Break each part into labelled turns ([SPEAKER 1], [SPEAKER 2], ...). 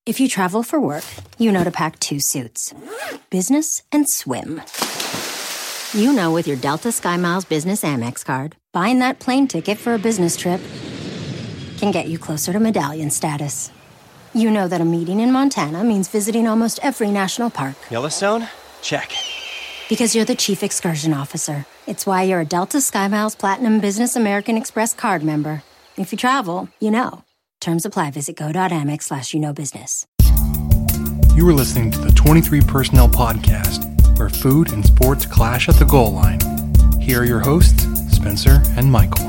[SPEAKER 1] If you travel for work, you know to pack 2 suits. Business and swim. You know with your Delta SkyMiles Business Amex card, buying that plane ticket for a business trip can get you closer to medallion status. You know that a meeting in Montana means visiting almost every national park.
[SPEAKER 2] Yellowstone? Check.
[SPEAKER 1] Because you're the chief excursion officer. It's why you're a Delta SkyMiles Platinum Business American Express card member. If you travel, you know. Terms apply. Visit go.amex/you-know-business.
[SPEAKER 3] You are listening to the 23 Personnel Podcast, where food and sports clash at the goal line. Here are your hosts, Spencer and Michael.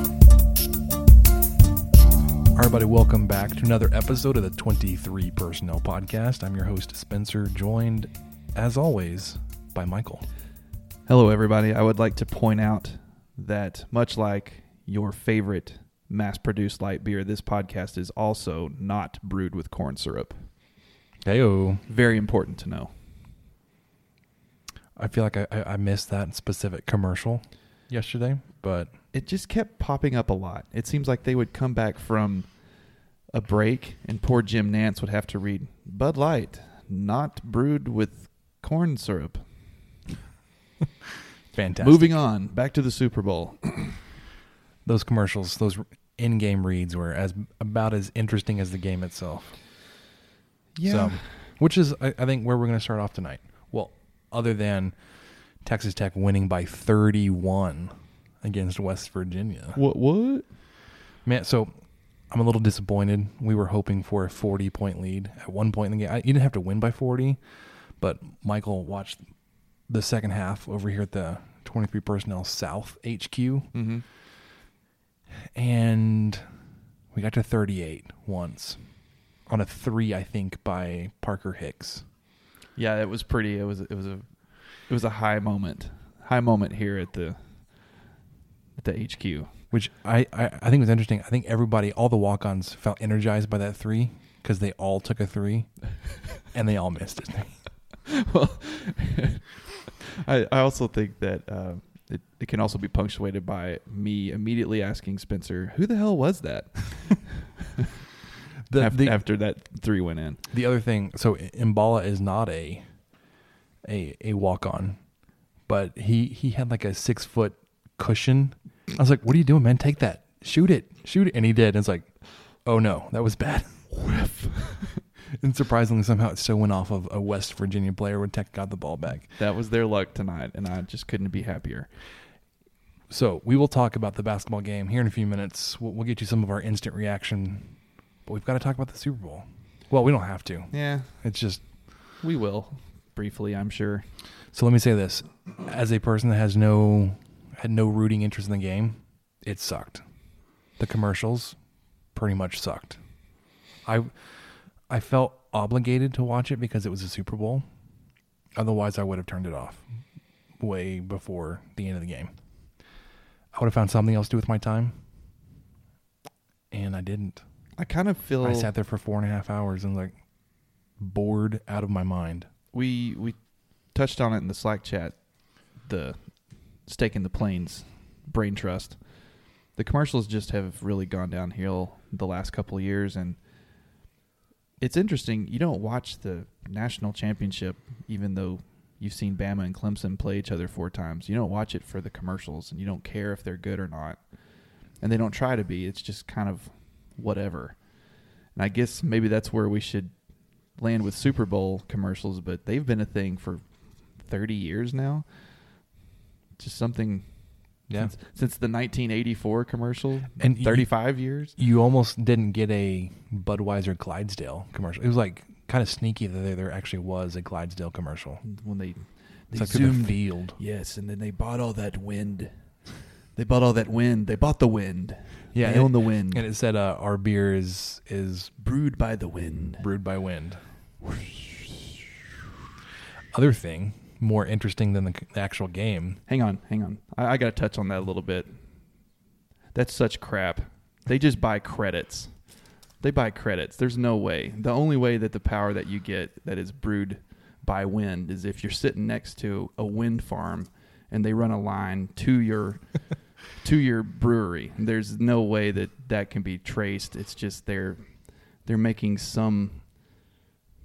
[SPEAKER 3] All right, everybody, welcome back to another episode of the 23 Personnel Podcast. I'm your host, Spencer, joined, as always, by Michael.
[SPEAKER 4] Hello, everybody. I would like to point out that much like your favorite mass-produced light beer, this podcast is also not brewed with corn syrup.
[SPEAKER 3] Heyo.
[SPEAKER 4] Very important to know.
[SPEAKER 3] I feel like I missed that specific commercial yesterday, but
[SPEAKER 4] It just kept popping up a lot. It seems like they would come back from a break, and poor Jim Nantz would have to read, Bud Light, not brewed with corn syrup.
[SPEAKER 3] fantastic.
[SPEAKER 4] Moving on, back to the Super Bowl.
[SPEAKER 3] Those commercials, those in-game reads were about as interesting as the game itself.
[SPEAKER 4] Yeah.
[SPEAKER 3] So, which is, I think, where we're going to start off tonight. Well, other than Texas Tech winning by 31 against West Virginia.
[SPEAKER 4] What?
[SPEAKER 3] Man, so I'm a little disappointed. We were hoping for a 40-point lead at one point in the game. You didn't have to win by 40, but Michael watched the second half over here at the 23 Personnel South HQ.
[SPEAKER 4] Mm-hmm.
[SPEAKER 3] And we got to 38 once on a 3, I think, by Parker Hicks.
[SPEAKER 4] Yeah, it was pretty. It was a high moment. High moment here at the HQ.
[SPEAKER 3] Which I think was interesting. I think everybody, all the walk-ons, felt energized by that 3 because they all took a 3 and they all missed it.
[SPEAKER 4] Well, I also think that it can also be punctuated by me immediately asking Spencer, who the hell was that? After that 3 went in.
[SPEAKER 3] The other thing, so Mbala is not a walk-on, but he had like a 6-foot cushion. I was like, what are you doing, man? Take that. Shoot it. And he did. And it's like, oh no, that was bad. Whiff. And surprisingly, somehow it still went off of a West Virginia player when Tech got the ball back.
[SPEAKER 4] That was their luck tonight, and I just couldn't be happier.
[SPEAKER 3] So we will talk about the basketball game here in a few minutes. We'll get you some of our instant reaction, but we've got to talk about the Super Bowl. Well, we don't have to.
[SPEAKER 4] Yeah.
[SPEAKER 3] It's just...
[SPEAKER 4] We will, briefly, I'm sure.
[SPEAKER 3] So let me say this. As a person that had no rooting interest in the game, it sucked. The commercials pretty much sucked. I felt obligated to watch it because it was a Super Bowl. Otherwise, I would have turned it off way before the end of the game. I would have found something else to do with my time, and I didn't.
[SPEAKER 4] I kind of feel...
[SPEAKER 3] I sat there for 4.5 hours and like bored out of my mind.
[SPEAKER 4] We touched on it in the Slack chat, the Stake in the Plains brain trust. The commercials just have really gone downhill the last couple of years, and it's interesting. You don't watch the national championship, even though you've seen Bama and Clemson play each other 4 times. You don't watch it for the commercials, and you don't care if they're good or not. And they don't try to be. It's just kind of whatever. And I guess maybe that's where we should land with Super Bowl commercials, but they've been a thing for 30 years now. Just something...
[SPEAKER 3] Yeah.
[SPEAKER 4] Since the 1984 commercial,
[SPEAKER 3] and
[SPEAKER 4] 35 years.
[SPEAKER 3] You almost didn't get a Budweiser Clydesdale commercial. It was like kind of sneaky that there actually was a Clydesdale commercial.
[SPEAKER 4] When they
[SPEAKER 3] like
[SPEAKER 4] zoomed
[SPEAKER 3] the field.
[SPEAKER 4] Yes, and then they bought all that wind. They bought the wind.
[SPEAKER 3] Yeah,
[SPEAKER 4] they own the wind.
[SPEAKER 3] And it said our beer is
[SPEAKER 4] brewed by the wind.
[SPEAKER 3] Brewed by wind. Other thing, more interesting than the actual game.
[SPEAKER 4] Hang on. I got to touch on that a little bit. That's such crap. They just buy credits. There's no way. The only way that the power that you get that is brewed by wind is if you're sitting next to a wind farm and they run a line to your brewery. There's no way that can be traced. It's just they're making some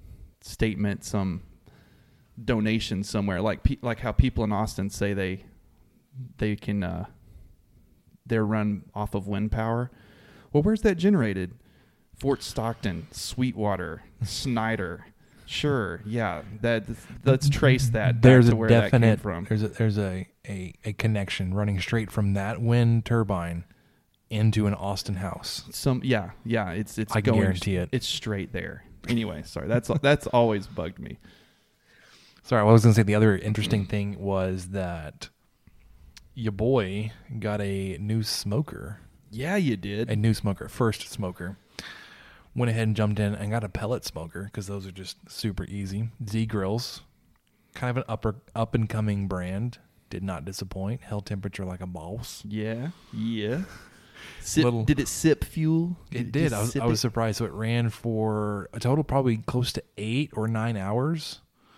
[SPEAKER 4] statement, some donation somewhere, like how people in Austin say they can they're run off of wind power. Well, where's that generated? Fort Stockton, Sweetwater, Snyder. Sure, yeah. Let's trace that back to where that came from.
[SPEAKER 3] There's a connection running straight from that wind turbine into an Austin house.
[SPEAKER 4] It's
[SPEAKER 3] I guarantee it.
[SPEAKER 4] It's straight there. Anyway, sorry. That's always bugged me.
[SPEAKER 3] Sorry, I was going to say the other interesting thing was that your boy got a new smoker.
[SPEAKER 4] Yeah, you did.
[SPEAKER 3] A new smoker, first smoker. Went ahead and jumped in and got a pellet smoker because those are just super easy. Z Grills, kind of an up and coming brand. Did not disappoint. Held temperature like a boss.
[SPEAKER 4] Yeah. Did it sip fuel?
[SPEAKER 3] It did. I was surprised. So it ran for a total probably close to 8 or 9 hours.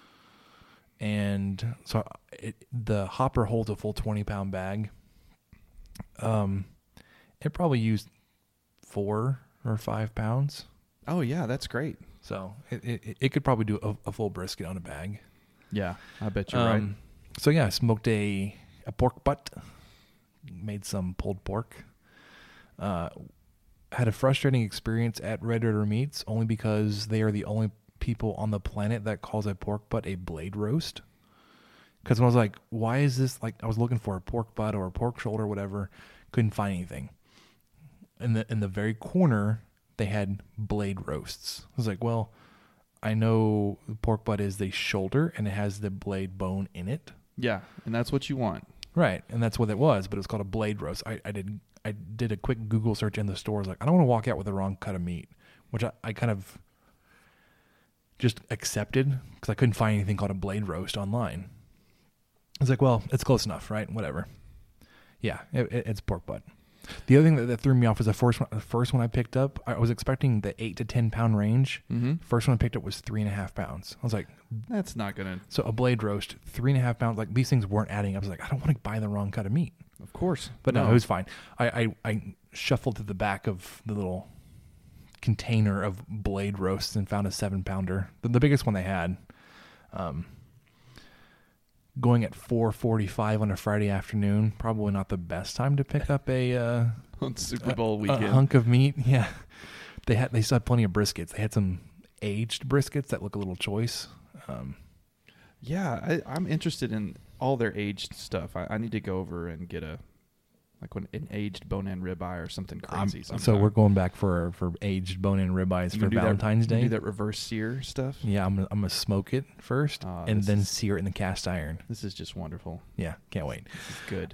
[SPEAKER 3] And so the hopper holds a full 20-pound bag. It probably used 4 or 5 pounds.
[SPEAKER 4] Oh yeah, that's great.
[SPEAKER 3] So it could probably do a full brisket on a bag.
[SPEAKER 4] Yeah, I bet you're right.
[SPEAKER 3] So yeah, I smoked a pork butt. Made some pulled pork. Had a frustrating experience at Red River Meats only because they are the only people on the planet that calls a pork butt a blade roast. Because when I was like, why is this, like, I was looking for a pork butt or a pork shoulder or whatever, couldn't find anything. In the very corner, they had blade roasts. I was like, well, I know pork butt is the shoulder and it has the blade bone in it.
[SPEAKER 4] Yeah, and that's what you want.
[SPEAKER 3] Right, and that's what it was, but it was called a blade roast. I did a quick Google search in the store. I was like, I don't want to walk out with the wrong cut of meat, which I kind of just accepted because I couldn't find anything called a blade roast online. I was like, well, it's close enough, right? Whatever. Yeah, it's pork butt. The other thing that threw me off was the first one I picked up. I was expecting the 8 to 10 pound range.
[SPEAKER 4] Mm-hmm.
[SPEAKER 3] First one I picked up was 3.5 pounds. I was like,
[SPEAKER 4] that's not gonna.
[SPEAKER 3] So a blade roast, 3.5 pounds. Like these things weren't adding up. I was like, I don't want to buy the wrong cut of meat.
[SPEAKER 4] Of course,
[SPEAKER 3] but no, it was fine. I shuffled to the back of the little container of blade roasts and found a 7-pounder, the biggest one they had. Going at 4:45 on a Friday afternoon, probably not the best time to pick up a
[SPEAKER 4] on Super Bowl weekend
[SPEAKER 3] a hunk of meat. Yeah, they still had plenty of briskets. They had some aged briskets that look a little choice.
[SPEAKER 4] Yeah, I'm interested in all their aged stuff. I need to go over and get an aged bone-in ribeye or something crazy.
[SPEAKER 3] So we're going back for aged bone-in ribeyes for Valentine's Day.
[SPEAKER 4] Do that reverse sear stuff?
[SPEAKER 3] Yeah, I'm gonna smoke it first and then sear it in the cast iron.
[SPEAKER 4] This is just wonderful.
[SPEAKER 3] Yeah, can't wait.
[SPEAKER 4] This is good.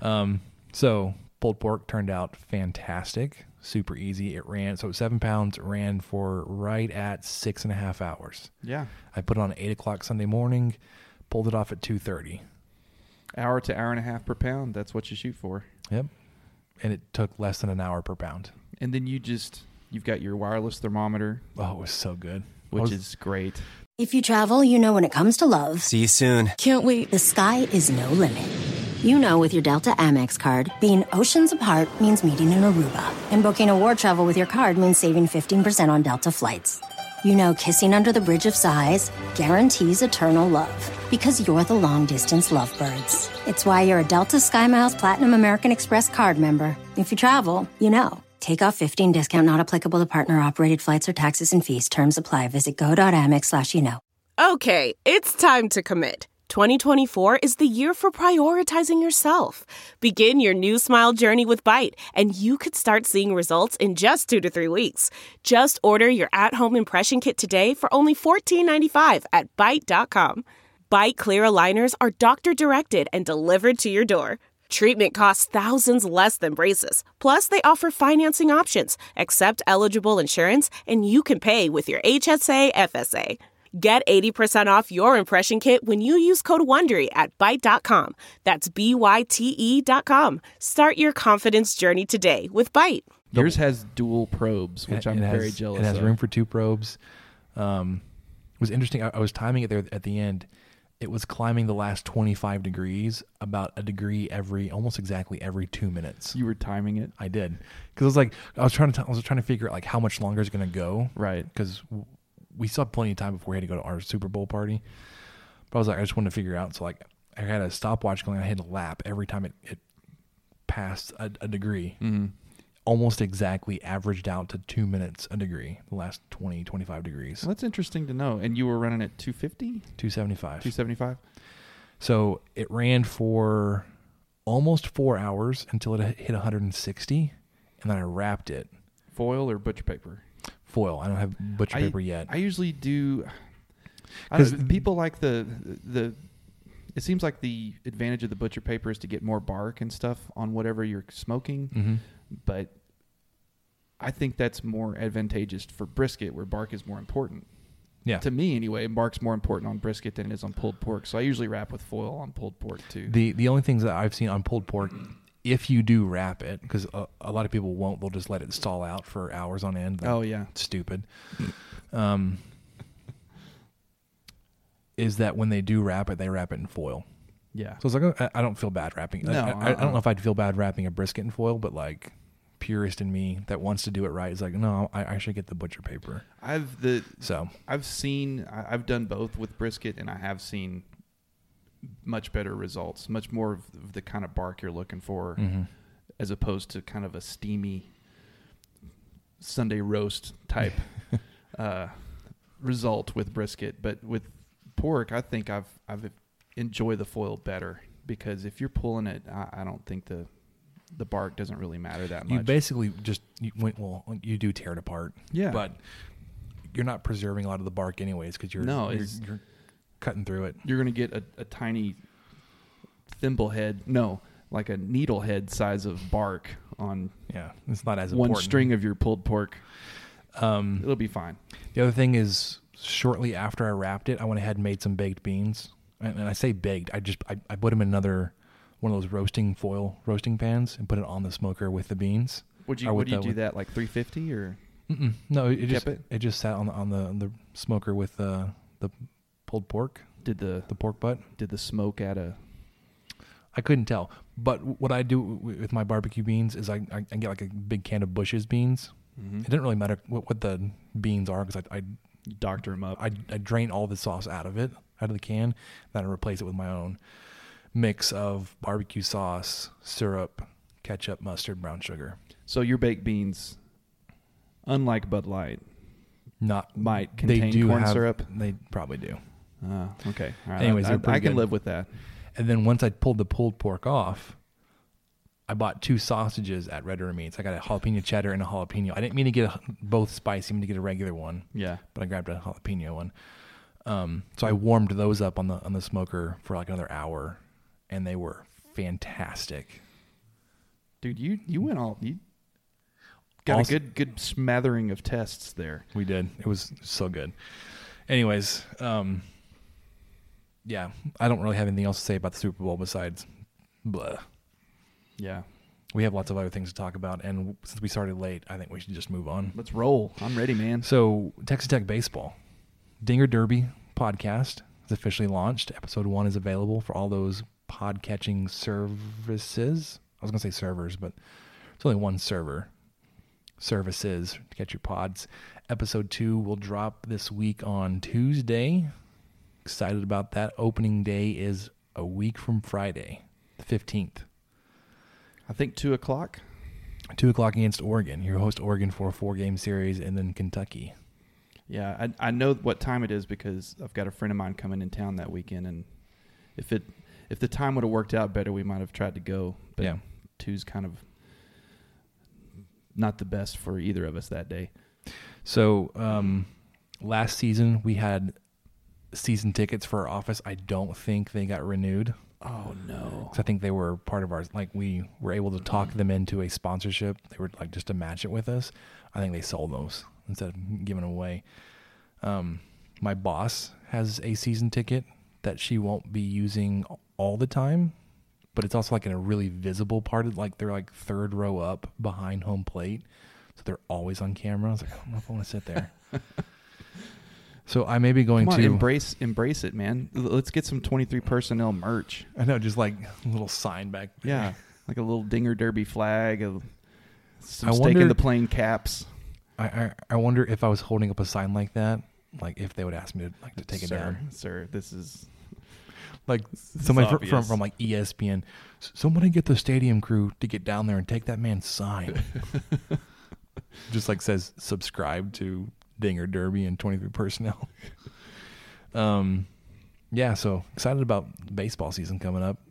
[SPEAKER 3] So pulled pork turned out fantastic, super easy. It ran 7 pounds. Ran for right at 6.5 hours.
[SPEAKER 4] Yeah,
[SPEAKER 3] I put it on 8 o'clock Sunday morning, pulled it off at 2:30.
[SPEAKER 4] Hour to hour and a half per pound. That's what you shoot for.
[SPEAKER 3] Yep. And it took less than an hour per pound.
[SPEAKER 4] And then you've got your wireless thermometer.
[SPEAKER 3] Oh, it was so good.
[SPEAKER 4] Which is great.
[SPEAKER 1] If you travel, you know when it comes to love.
[SPEAKER 2] See you soon.
[SPEAKER 1] Can't wait. The sky is no limit. You know with your Delta Amex card, being oceans apart means meeting in Aruba. And booking a war travel with your card means saving 15% on Delta flights. You know kissing under the bridge of sighs guarantees eternal love. Because you're the long-distance lovebirds. It's why you're a Delta SkyMiles Platinum American Express card member. If you travel, you know. Take off 15 discount not applicable to partner-operated flights or taxes and fees. Terms apply. Visit go.amex/you-know.
[SPEAKER 5] Okay, it's time to commit. 2024 is the year for prioritizing yourself. Begin your new smile journey with Byte, and you could start seeing results in just 2 to 3 weeks. Just order your at-home impression kit today for only $14.95 at Byte.com. Byte Clear aligners are doctor-directed and delivered to your door. Treatment costs thousands less than braces. Plus, they offer financing options, accept eligible insurance, and you can pay with your HSA FSA. Get 80% off your impression kit when you use code WONDERY at Byte.com. That's BYTE.com. Start your confidence journey today with Byte.
[SPEAKER 4] Yours has dual probes, which I'm very jealous of.
[SPEAKER 3] It has room for 2 probes. It was interesting. I was timing it there at the end. It was climbing the last 25 degrees, about a degree almost exactly every 2 minutes.
[SPEAKER 4] You were timing it?
[SPEAKER 3] I did. Because I was trying to figure out like how much longer it's going to go.
[SPEAKER 4] Right.
[SPEAKER 3] Because we still had plenty of time before we had to go to our Super Bowl party. But I was like, I just wanted to figure out. So like, I had a stopwatch going. I had a lap every time it passed a degree.
[SPEAKER 4] Mm-hmm.
[SPEAKER 3] Almost exactly averaged out to 2 minutes a degree, the last 20, 25 degrees.
[SPEAKER 4] Well, that's interesting to know. And you were running at 250?
[SPEAKER 3] 275.
[SPEAKER 4] 275?
[SPEAKER 3] So it ran for almost 4 hours until it hit 160, and then I wrapped it.
[SPEAKER 4] Foil or butcher paper?
[SPEAKER 3] Foil. I don't have butcher paper yet.
[SPEAKER 4] I usually do.
[SPEAKER 3] Because
[SPEAKER 4] people like the. It seems like the advantage of the butcher paper is to get more bark and stuff on whatever you're smoking.
[SPEAKER 3] Mm-hmm.
[SPEAKER 4] But I think that's more advantageous for brisket, where bark is more important.
[SPEAKER 3] Yeah.
[SPEAKER 4] To me, anyway, bark's more important on brisket than it is on pulled pork. So I usually wrap with foil on pulled pork too.
[SPEAKER 3] The only things that I've seen on pulled pork, if you do wrap it, because a lot of people won't, they'll just let it stall out for hours on end.
[SPEAKER 4] Oh yeah,
[SPEAKER 3] stupid. Is that when they do wrap it, they wrap it in foil.
[SPEAKER 4] yeah.
[SPEAKER 3] So it's like, I don't feel bad wrapping.
[SPEAKER 4] No,
[SPEAKER 3] I don't know if I'd feel bad wrapping a brisket in foil, but like purist in me that wants to do it right is like, no, I should get the butcher paper. I've
[SPEAKER 4] done both with brisket, and I have seen much better results, much more of the kind of bark you're looking for,
[SPEAKER 3] mm-hmm.
[SPEAKER 4] as opposed to kind of a steamy Sunday roast type result with brisket. But with pork, I think I've enjoyed the foil better, because if you're pulling it, I don't think the bark doesn't really matter that much.
[SPEAKER 3] You basically just you do tear it apart.
[SPEAKER 4] Yeah,
[SPEAKER 3] but you're not preserving a lot of the bark anyways, because you're cutting through it.
[SPEAKER 4] You're going to get a tiny thimble head, like a needle head size of bark on.
[SPEAKER 3] Yeah, it's not as
[SPEAKER 4] one
[SPEAKER 3] important.
[SPEAKER 4] string of your pulled pork. It'll be fine.
[SPEAKER 3] The other thing is, shortly after I wrapped it, I went ahead and made some baked beans. And I say baked, I put them in another one of those roasting pans and put it on the smoker with the beans.
[SPEAKER 4] Would you do that like 350 or?
[SPEAKER 3] Mm-mm. No,
[SPEAKER 4] it
[SPEAKER 3] just sat on the smoker with the pulled pork.
[SPEAKER 4] Did the
[SPEAKER 3] pork butt?
[SPEAKER 4] Did the smoke add a?
[SPEAKER 3] I couldn't tell. But what I do with my barbecue beans is I get like a big can of Bush's beans.
[SPEAKER 4] Mm-hmm.
[SPEAKER 3] It didn't really matter what the beans are, because I
[SPEAKER 4] doctor them up.
[SPEAKER 3] I drain all the sauce out of the can, then I replace it with my own mix of barbecue sauce, syrup, ketchup, mustard, brown sugar.
[SPEAKER 4] So your baked beans, unlike Bud Light, might contain corn syrup.
[SPEAKER 3] They probably do.
[SPEAKER 4] Okay. All right.
[SPEAKER 3] Anyways,
[SPEAKER 4] I can live with that.
[SPEAKER 3] And then once I pulled the pulled pork off, I bought 2 sausages at Red River Meats. I got a jalapeno cheddar and a jalapeno. I didn't mean to get both spicy. I meant to get a regular one.
[SPEAKER 4] Yeah.
[SPEAKER 3] But I grabbed a jalapeno one. So I warmed those up on the smoker for like another hour, and they were fantastic.
[SPEAKER 4] Dude, you got a good smattering of tests there.
[SPEAKER 3] We did. It was so good. Anyways, yeah, I don't really have anything else to say about the Super Bowl besides blah.
[SPEAKER 4] Yeah.
[SPEAKER 3] We have lots of other things to talk about, and since we started late, I think we should just move on.
[SPEAKER 4] Let's roll. I'm ready, man.
[SPEAKER 3] So, Texas Tech Baseball. Dinger Derby podcast is officially launched. Episode 1 is available for all those pod-catching services. I was going to say servers, but it's only one server. Services to catch your pods. Episode 2 will drop this week on Tuesday. Excited about that. Opening day is a week from Friday, the 15th.
[SPEAKER 4] I think 2 o'clock.
[SPEAKER 3] 2 o'clock against Oregon. You host Oregon for a 4-game series, and then Kentucky.
[SPEAKER 4] Yeah, I know what time it is because I've got a friend of mine coming in town that weekend, and if the time would have worked out better, we might have tried to go. But
[SPEAKER 3] yeah.
[SPEAKER 4] 2's kind of not the best for either of us that day.
[SPEAKER 3] So last season we had season tickets for our office. I don't think they got renewed.
[SPEAKER 4] Oh no!
[SPEAKER 3] 'Cause I think they were part of ours. Like, we were able to talk them into a sponsorship. They were like just to match it with us. I think they sold those instead of giving away. My boss has a season ticket that she won't be using all the time, but it's also like in a really visible part of, like, they're like 3rd row up behind home plate, so they're always on camera. I was like, I don't know if I want to sit there. So I may be going to
[SPEAKER 4] embrace it, man. Let's get some 23 personnel merch.
[SPEAKER 3] I know, just like a little sign back there.
[SPEAKER 4] Yeah, like a little Dinger Derby flag, some stake in the plane caps.
[SPEAKER 3] I wonder if I was holding up a sign like that, like if they would ask me to take it down.
[SPEAKER 4] Sir, this is
[SPEAKER 3] like somebody
[SPEAKER 4] obvious.
[SPEAKER 3] from like ESPN. Somebody get the stadium crew to get down there and take that man's sign. Just like says subscribe to Dinger Derby and 23 Personnel. Yeah, so excited about baseball season coming up.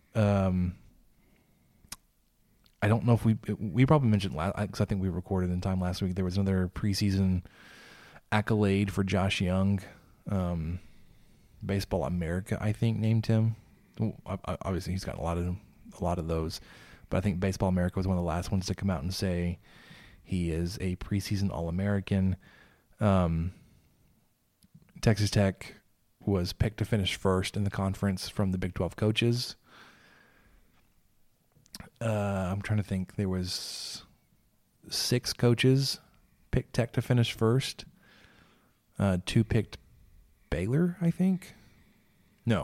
[SPEAKER 3] I don't know if we probably mentioned last, because I think we recorded in time last week. There was another preseason accolade for Josh Young. Baseball America, I think, named him. Obviously, he's got a lot of those, but I think Baseball America was one of the last ones to come out and say he is a preseason All-American. Texas Tech was picked to finish first in the conference from the Big 12 coaches. I'm trying to think. There was 6 coaches picked Tech to finish first. 2 picked Baylor, I think. No.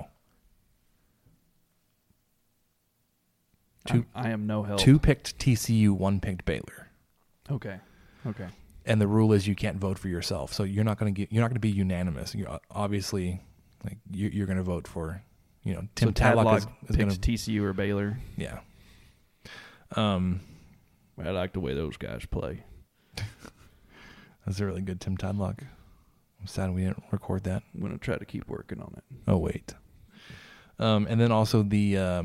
[SPEAKER 4] I am no help.
[SPEAKER 3] 2 picked TCU, 1 picked Baylor.
[SPEAKER 4] Okay.
[SPEAKER 3] And the rule is you can't vote for yourself, so you're not going to be unanimous. You're obviously like you're going to vote for, Tim
[SPEAKER 4] so
[SPEAKER 3] Tadlock is going
[SPEAKER 4] picks
[SPEAKER 3] to
[SPEAKER 4] TCU or Baylor.
[SPEAKER 3] Yeah.
[SPEAKER 4] I like the way those guys play.
[SPEAKER 3] That's a really good Tim Tadlock. I'm sad we didn't record that.
[SPEAKER 4] I'm going to try to keep working on it.
[SPEAKER 3] Oh wait. And then also the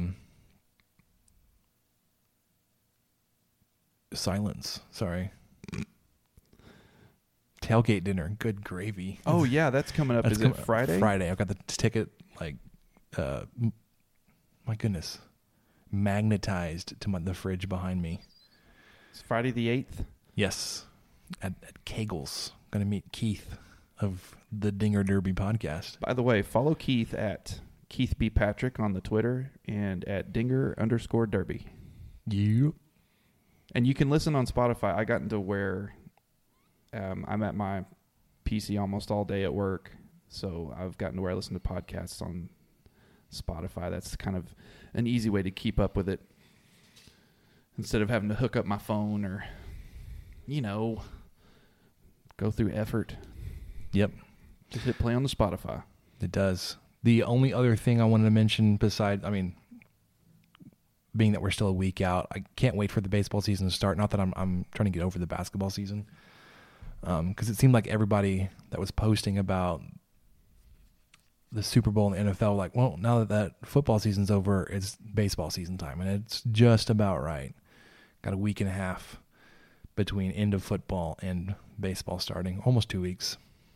[SPEAKER 3] silence. Sorry. Tailgate dinner. Good gravy.
[SPEAKER 4] Oh yeah, that's coming up. Is it Friday?
[SPEAKER 3] Friday. I've got the ticket my goodness, magnetized to the fridge behind me.
[SPEAKER 4] It's Friday the 8th.
[SPEAKER 3] Yes, at Kegel's. Going to meet Keith of the Dinger Derby podcast.
[SPEAKER 4] By the way, follow Keith at Keith B. Patrick on the Twitter and at Dinger_Derby.
[SPEAKER 3] Yep.
[SPEAKER 4] And you can listen on Spotify. I got into where I'm at my PC almost all day at work, so I've gotten to where I listen to podcasts on Spotify. That's kind of an easy way to keep up with it instead of having to hook up my phone or, go through effort.
[SPEAKER 3] Yep.
[SPEAKER 4] Just hit play on the Spotify.
[SPEAKER 3] It does. The only other thing I wanted to mention being that we're still a week out, I can't wait for the baseball season to start. Not that I'm trying to get over the basketball season, because it seemed like everybody that was posting about the Super Bowl and the NFL, like, well, now that football season's over, it's baseball season time, and it's just about right. Got a week and a half between end of football and baseball starting, almost 2 weeks.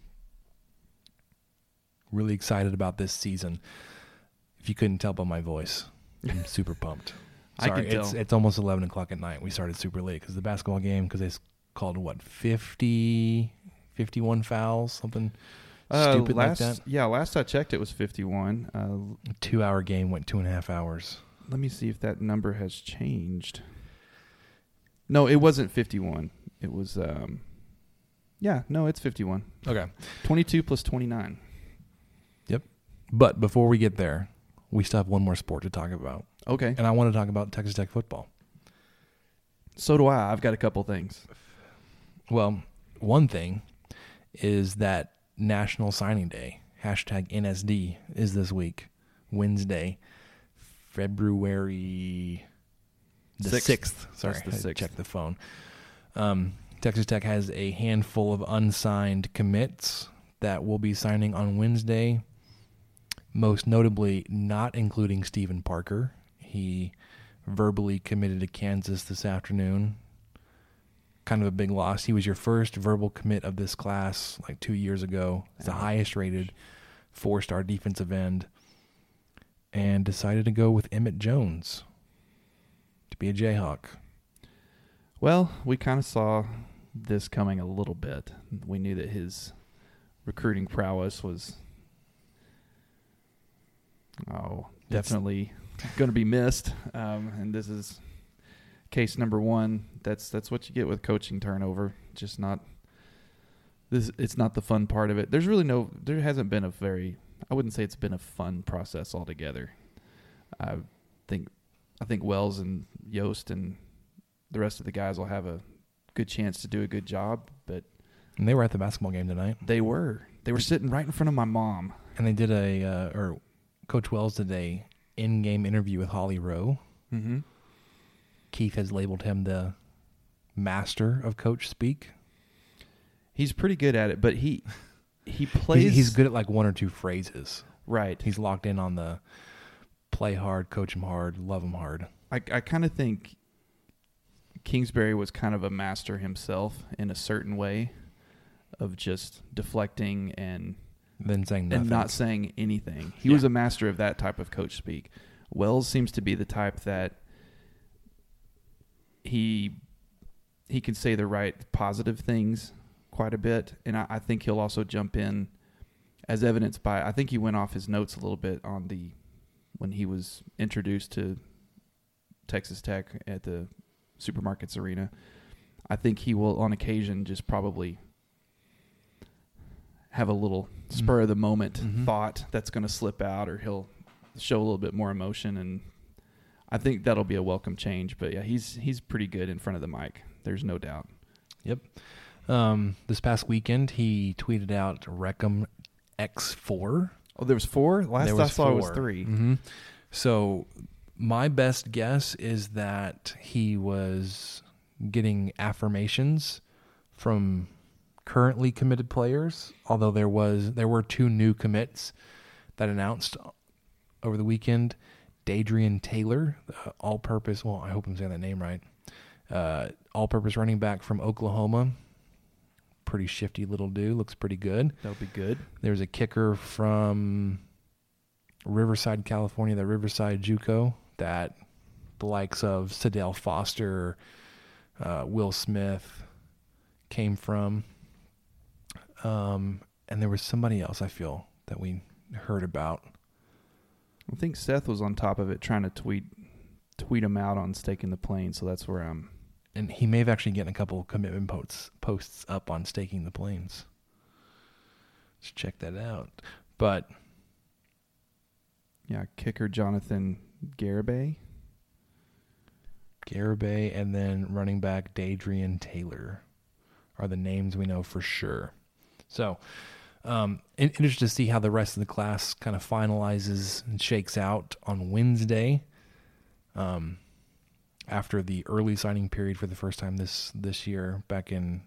[SPEAKER 3] Really excited about this season. If you couldn't tell by my voice, I'm super pumped. Sorry,
[SPEAKER 4] I can tell.
[SPEAKER 3] It's almost 11 o'clock at night. We started super late because the basketball game, because they called 51 fouls, something stupid like that.
[SPEAKER 4] Yeah, last I checked, it was 51.
[SPEAKER 3] A 2-hour game went 2.5 hours.
[SPEAKER 4] Let me see if that number has changed. No, it wasn't 51. It was, it's 51.
[SPEAKER 3] Okay.
[SPEAKER 4] 22 plus 29.
[SPEAKER 3] Yep. But before we get there, we still have one more sport to talk about.
[SPEAKER 4] Okay.
[SPEAKER 3] And I want to talk about Texas Tech football.
[SPEAKER 4] So do I. I've got a couple things.
[SPEAKER 3] Well, one thing is that National Signing Day, #NSD, is this week, Wednesday, February the 6th. Sorry,
[SPEAKER 4] That's the 6th.
[SPEAKER 3] I checked the phone. Texas Tech has a handful of unsigned commits that will be signing on Wednesday, most notably not including Stephen Parker. He verbally committed to Kansas this afternoon. Kind of a big loss. He was your first verbal commit of this class like 2 years ago. He's the highest rated 4-star defensive end, and decided to go with Emmett Jones to be a Jayhawk.
[SPEAKER 4] Well, we kind of saw this coming a little bit. We knew that his recruiting prowess was definitely going to be missed. And this is case number one. That's what you get with coaching turnover. Just not this. It's not the fun part of it. There hasn't been I wouldn't say it's been a fun process altogether. I think Wells and Yost and the rest of the guys will have a good chance to do a good job, but
[SPEAKER 3] And they were at the basketball game tonight.
[SPEAKER 4] they were. They were sitting right in front of my mom.
[SPEAKER 3] And they did or Coach Wells did a in-game interview with Holly Rowe.
[SPEAKER 4] Mm-hmm.
[SPEAKER 3] Keith has labeled him the master of coach speak.
[SPEAKER 4] He's pretty good at it, but he plays.
[SPEAKER 3] He's good at like one or two phrases.
[SPEAKER 4] Right.
[SPEAKER 3] He's locked in on the play hard, coach him hard, love him hard.
[SPEAKER 4] I kind of think Kingsbury was kind of a master himself in a certain way of just deflecting and
[SPEAKER 3] Then saying nothing.
[SPEAKER 4] and not saying anything. He was a master of that type of coach speak. Wells seems to be the type that he can say the right positive things quite a bit, and I think he'll also jump in, as evidenced by, I think he went off his notes a little bit on when he was introduced to Texas Tech at the Supermarkets Arena. I think he will, on occasion, just probably have a little spur of the moment thought that's going to slip out, or he'll show a little bit more emotion, and I think that'll be a welcome change. But yeah, he's pretty good in front of the mic. There's no doubt.
[SPEAKER 3] Yep. This past weekend, he tweeted out Reckham X4.
[SPEAKER 4] Oh, there was 4? Last I saw it was 3.
[SPEAKER 3] Mm-hmm. So my best guess is that he was getting affirmations from currently committed players, although there were 2 new commits that announced over the weekend. Dadrian Taylor, all-purpose, well, I hope I'm saying that name right, all-purpose running back from Oklahoma. Pretty shifty little dude, looks pretty good.
[SPEAKER 4] That'll be good.
[SPEAKER 3] There's a kicker from Riverside, California, the Riverside JUCO, that the likes of Sadell Foster, Will Smith came from. And there was somebody else, I feel, that we heard about.
[SPEAKER 4] I think Seth was on top of it trying to tweet him out on Staking the Plane, so that's where I'm...
[SPEAKER 3] And he may have actually gotten a couple commitment posts up on Staking the Plains. Let's check that out. But...
[SPEAKER 4] yeah, kicker Jonathan Garibay,
[SPEAKER 3] and then running back Dadrian Taylor are the names we know for sure. So, interested to see how the rest of the class kind of finalizes and shakes out on Wednesday. After the early signing period for the first time this year, back in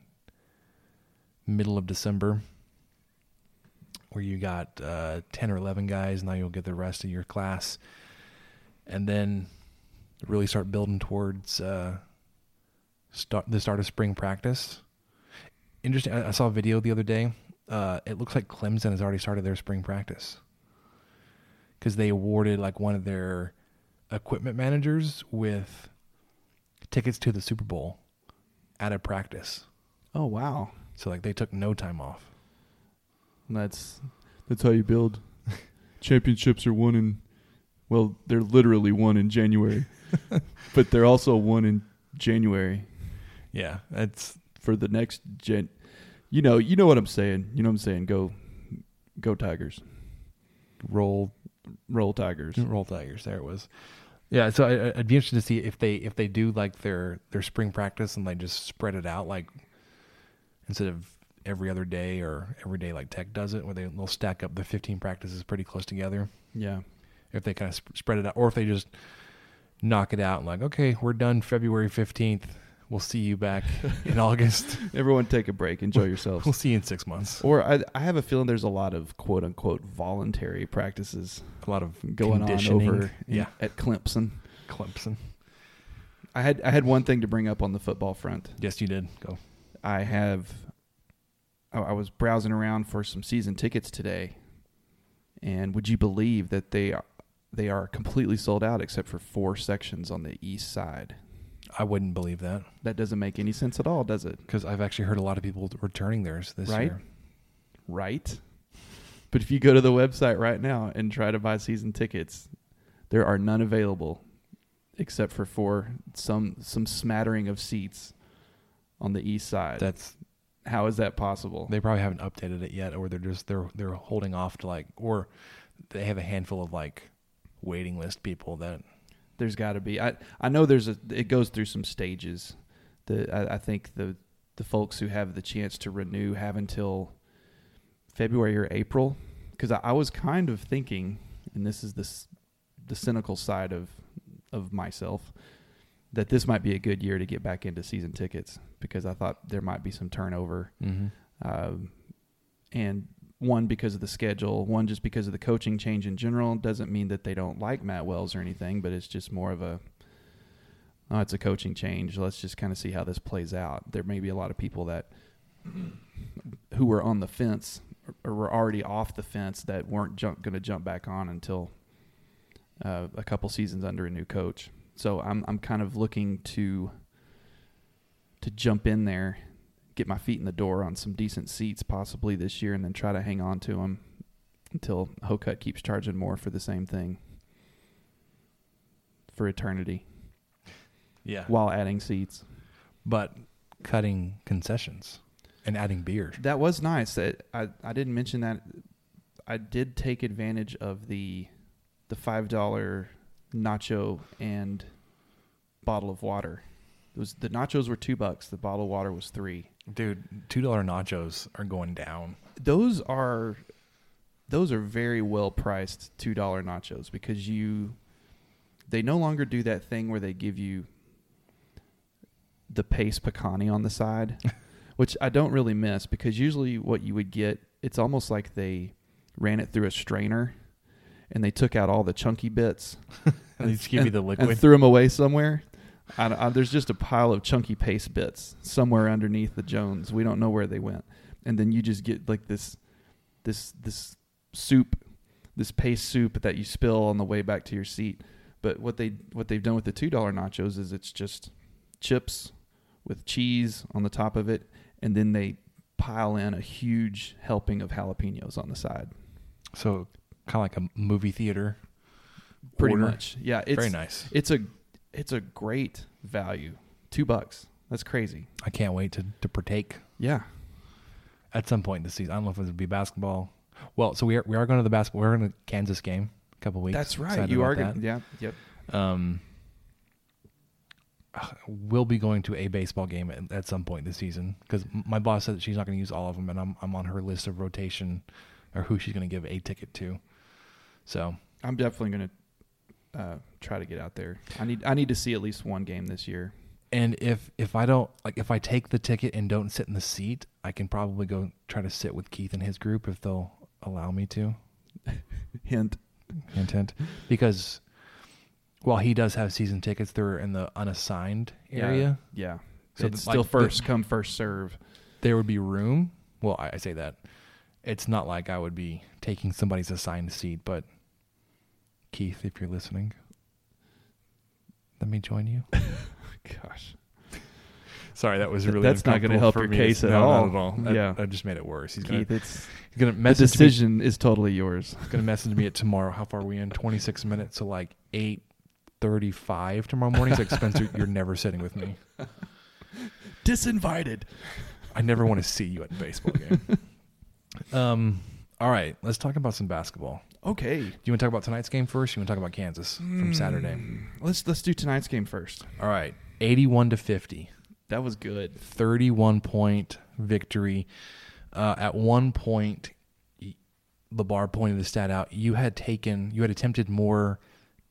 [SPEAKER 3] middle of December, where you got 10 or 11 guys, now you'll get the rest of your class, and then really start building towards the start of spring practice. Interesting. I saw a video the other day. It looks like Clemson has already started their spring practice because they awarded like one of their equipment managers with tickets to the Super Bowl at a practice.
[SPEAKER 4] Oh, wow.
[SPEAKER 3] So like they took no time off.
[SPEAKER 4] That's how you build. Championships are won in, well, they're literally won in January, but they're also won in January.
[SPEAKER 3] Yeah, that's
[SPEAKER 4] for the next gen. You know what I'm saying. You know what I'm saying. Go Tigers.
[SPEAKER 3] Roll
[SPEAKER 4] Tigers.
[SPEAKER 3] Roll Tigers. There it was. Yeah, so I'd be interested to see if they do like their spring practice and they just spread it out, like instead of every other day or every day like Tech does it, where they'll stack up the 15 practices pretty close together.
[SPEAKER 4] Yeah.
[SPEAKER 3] If they kind of spread it out, or if they just knock it out and like, okay, we're done February 15th. We'll see you back in August.
[SPEAKER 4] Everyone take a break. Enjoy yourselves.
[SPEAKER 3] We'll see you in 6 months.
[SPEAKER 4] Or I have a feeling there's a lot of quote-unquote voluntary practices.
[SPEAKER 3] A lot of
[SPEAKER 4] going on over
[SPEAKER 3] at
[SPEAKER 4] Clemson.
[SPEAKER 3] Clemson.
[SPEAKER 4] I had one thing to bring up on the football front.
[SPEAKER 3] Yes, you did. Go.
[SPEAKER 4] I was browsing around for some season tickets today, and would you believe that they are completely sold out except for 4 sections on the east side?
[SPEAKER 3] I wouldn't believe that.
[SPEAKER 4] That doesn't make any sense at all, does it?
[SPEAKER 3] Because I've actually heard a lot of people returning theirs this year.
[SPEAKER 4] Right? But if you go to the website right now and try to buy season tickets, there are none available except for some smattering of seats on the east side. How is that possible?
[SPEAKER 3] They probably haven't updated it yet, or they're holding off to or they have a handful of waiting list people that.
[SPEAKER 4] There's got to be. I know it goes through some stages. I think the folks who have the chance to renew have until February or April, because I was kind of thinking, and this is the cynical side of myself, that this might be a good year to get back into season tickets, because I thought there might be some turnover. And one, because of the schedule, one, just because of the coaching change in general. Doesn't mean that they don't like Matt Wells or anything, but it's just more of it's a coaching change. Let's just kind of see how this plays out. There may be a lot of people that who were on the fence or were already off the fence that weren't going to jump back on until a couple seasons under a new coach. So I'm kind of looking to jump in there, get my feet in the door on some decent seats possibly this year, and then try to hang on to them until Hokut keeps charging more for the same thing for eternity.
[SPEAKER 3] Yeah.
[SPEAKER 4] While adding seats.
[SPEAKER 3] But cutting concessions and adding beer.
[SPEAKER 4] That was nice. I didn't mention that. I did take advantage of the $5 nacho and bottle of water. The nachos were $2. The bottle of water was $3.
[SPEAKER 3] Dude, $2 nachos are going down.
[SPEAKER 4] Those are very well priced $2 nachos, because they no longer do that thing where they give you the paste pecani on the side, which I don't really miss, because usually what you would get, it's almost like they ran it through a strainer and they took out all the chunky bits
[SPEAKER 3] and they just give you the liquid
[SPEAKER 4] and threw them away somewhere. There's just a pile of chunky paste bits somewhere underneath the Jones. We don't know where they went. And then you just get like this soup, this paste soup that you spill on the way back to your seat. But what they've done with the $2 nachos is it's just chips with cheese on the top of it, and then they pile in a huge helping of jalapenos on the side.
[SPEAKER 3] So kind of like a movie theater.
[SPEAKER 4] Pretty
[SPEAKER 3] order.
[SPEAKER 4] much. Yeah. It's
[SPEAKER 3] very nice.
[SPEAKER 4] It's a great value. $2. That's crazy.
[SPEAKER 3] I can't wait to partake.
[SPEAKER 4] Yeah.
[SPEAKER 3] At some point this season. I don't know if it'll be basketball. Well, so we are going to the basketball. We're going to Kansas game in a couple weeks.
[SPEAKER 4] That's right.
[SPEAKER 3] Excited
[SPEAKER 4] You are
[SPEAKER 3] about
[SPEAKER 4] going.
[SPEAKER 3] that.
[SPEAKER 4] Yeah. Yep.
[SPEAKER 3] We'll be going to a baseball game at some point this season, because my boss said that she's not going to use all of them, and I'm on her list of rotation or who she's going to give a ticket to. So
[SPEAKER 4] I'm definitely going to try to get out there. I need to see at least one game this year.
[SPEAKER 3] And if I don't, like, if I take the ticket and don't sit in the seat, I can probably go try to sit with Keith and his group if they'll allow me to.
[SPEAKER 4] Hint.
[SPEAKER 3] Because while he does have season tickets, they're in the unassigned area.
[SPEAKER 4] Yeah.
[SPEAKER 3] So
[SPEAKER 4] it's still first come, first serve.
[SPEAKER 3] There would be room. Well, I say that. It's not like I would be taking somebody's assigned seat, but Keith, if you're listening, let me join you.
[SPEAKER 4] Gosh.
[SPEAKER 3] Sorry, that was really
[SPEAKER 4] That's not going to help your case at all.
[SPEAKER 3] Not at all.
[SPEAKER 4] Yeah.
[SPEAKER 3] That just made it worse. He's
[SPEAKER 4] Keith,
[SPEAKER 3] gonna
[SPEAKER 4] the
[SPEAKER 3] message
[SPEAKER 4] decision is totally yours.
[SPEAKER 3] He's gonna message me at tomorrow. How far are we in? 26 minutes. So like 8:35 tomorrow morning. He's like, Spencer, you're never sitting with me.
[SPEAKER 4] Disinvited.
[SPEAKER 3] I never want to see you at a baseball game. All right, let's talk about some basketball.
[SPEAKER 4] Okay.
[SPEAKER 3] Do you want to talk about tonight's game first? Or you want to talk about Kansas from Saturday?
[SPEAKER 4] Let's do tonight's game first.
[SPEAKER 3] All right, 81-50.
[SPEAKER 4] That was good.
[SPEAKER 3] 31-point victory. At one point, LeBar pointed the stat out. You had attempted more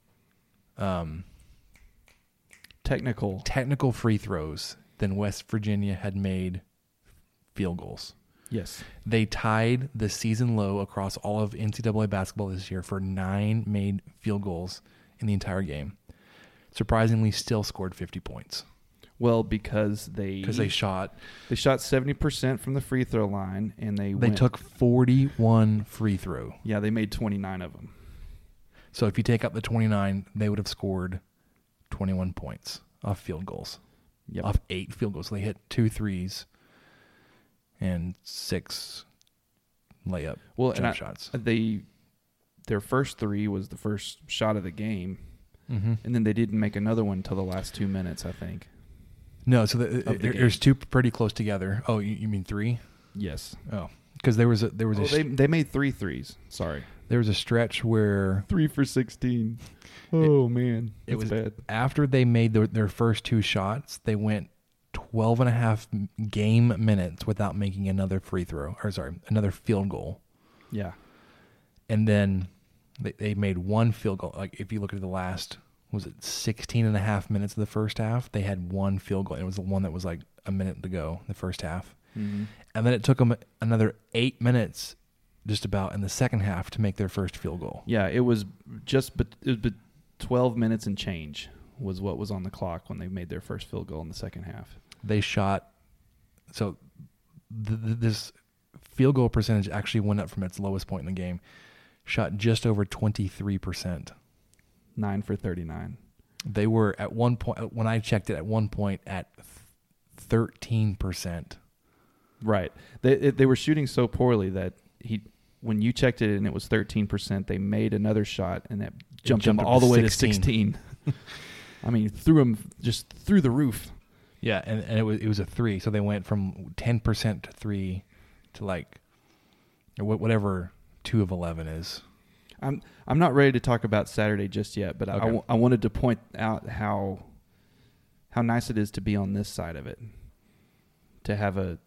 [SPEAKER 3] technical free throws than West Virginia had made field goals.
[SPEAKER 4] Yes.
[SPEAKER 3] They tied the season low across all of NCAA basketball this year for 9 made field goals in the entire game. Surprisingly, still scored 50 points.
[SPEAKER 4] Well, because they
[SPEAKER 3] shot
[SPEAKER 4] 70% from the free throw line, and they
[SPEAKER 3] took 41 free throw.
[SPEAKER 4] Yeah, they made 29 of them.
[SPEAKER 3] So if you take out the 29, they would have scored 21 points off field goals.
[SPEAKER 4] Yep.
[SPEAKER 3] Off 8 field goals. They hit 2 threes and 6 layup jump shots.
[SPEAKER 4] Their first 3 was the first shot of the game, and then they didn't make another one until the last 2 minutes, I think.
[SPEAKER 3] No, so there's 2 pretty close together. Oh, you mean 3?
[SPEAKER 4] Yes.
[SPEAKER 3] Oh, because there was
[SPEAKER 4] they made 3 threes. Sorry.
[SPEAKER 3] There was a stretch where
[SPEAKER 4] 3 for 16. Oh man,
[SPEAKER 3] it was
[SPEAKER 4] bad.
[SPEAKER 3] After they made their first 2 shots, they went 12 and a half game minutes without making another another field goal.
[SPEAKER 4] Yeah.
[SPEAKER 3] And then they made one field goal. Like if you look at the last, was it 16 and a half minutes of the first half? They had one field goal. And it was the one that was like a minute to go, the first half. Mm-hmm. And then it took them another 8 minutes just about in the second half to make their first field goal.
[SPEAKER 4] Yeah, it was 12 minutes and change was what was on the clock when they made their first field goal in the second half.
[SPEAKER 3] They shot, so this field goal percentage actually went up from its lowest point in the game, shot just over 23%.
[SPEAKER 4] 9 for 39.
[SPEAKER 3] They were at one point, when I checked it, at one point at 13%.
[SPEAKER 4] Right. They were shooting so poorly that when you checked it and it was 13%, they made another shot and that jumped them all the way to 16. I mean, threw them just through the roof.
[SPEAKER 3] Yeah, and it was a 3, so they went from 10% to 3 to like whatever 2 of 11 is.
[SPEAKER 4] I'm not ready to talk about Saturday just yet, but okay. I wanted to point out how nice it is to be on this side of it, to have a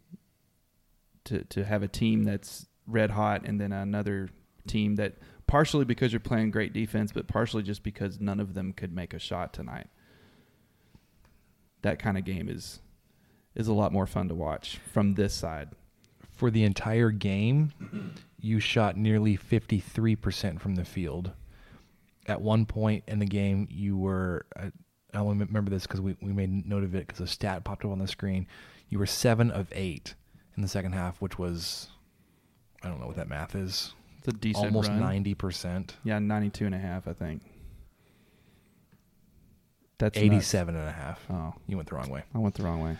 [SPEAKER 4] team that's red hot, and then another team that partially because you're playing great defense, but partially just because none of them could make a shot tonight. That kind of game is a lot more fun to watch from this side.
[SPEAKER 3] For the entire game, you shot nearly 53% from the field. At one point in the game, you were, I only remember this because we made note of it because a stat popped up on the screen. You were 7 of 8 in the second half, which was, I don't know what that math is.
[SPEAKER 4] It's a decent
[SPEAKER 3] almost
[SPEAKER 4] run.
[SPEAKER 3] 90%.
[SPEAKER 4] Yeah, 92.5, I think. That's
[SPEAKER 3] 87.5.
[SPEAKER 4] Oh.
[SPEAKER 3] You went the wrong way.
[SPEAKER 4] I went the wrong way.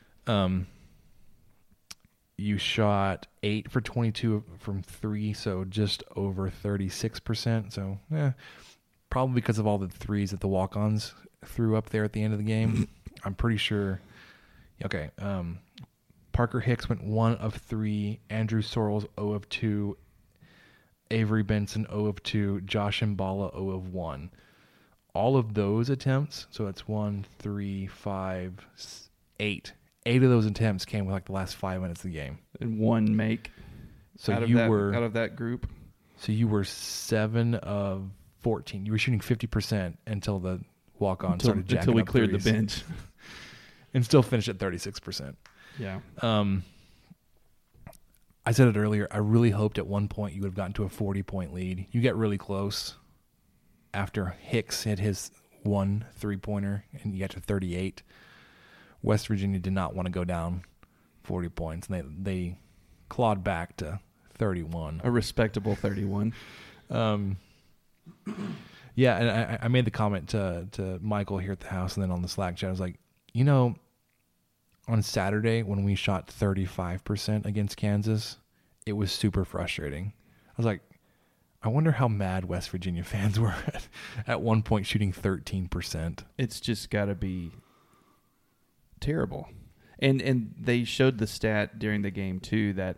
[SPEAKER 3] You shot 8 for 22 from 3, so just over 36%. So, probably because of all the threes that the walk-ons threw up there at the end of the game. I'm pretty sure. Okay. Parker Hicks went 1 of 3. Andrew Sorrells 0 of 2. Avery Benson 0 of 2. Josh Mballa 0 of 1. All of those attempts, so it's 1, 3, 5, 8. 8 of those attempts came with like the last 5 minutes of the game.
[SPEAKER 4] And 1 make.
[SPEAKER 3] So
[SPEAKER 4] out of that group.
[SPEAKER 3] So you were 7 of 14. You were shooting 50% until the walk-on started jacking
[SPEAKER 4] until we
[SPEAKER 3] up
[SPEAKER 4] cleared
[SPEAKER 3] threes.
[SPEAKER 4] the bench,
[SPEAKER 3] and still finished at 36%.
[SPEAKER 4] Yeah.
[SPEAKER 3] I said it earlier. I really hoped at one point you would have gotten to a 40-point lead. You get really close after Hicks hit his 1 3-pointer, and you got to 38. West Virginia did not want to go down 40 points, and they clawed back to 31.
[SPEAKER 4] A respectable 31.
[SPEAKER 3] Yeah, and I made the comment to Michael here at the house and then on the Slack chat. I was like, on Saturday when we shot 35% against Kansas, it was super frustrating. I was like, I wonder how mad West Virginia fans were at one point shooting 13%.
[SPEAKER 4] It's just got to be terrible. And they showed the stat during the game, too, that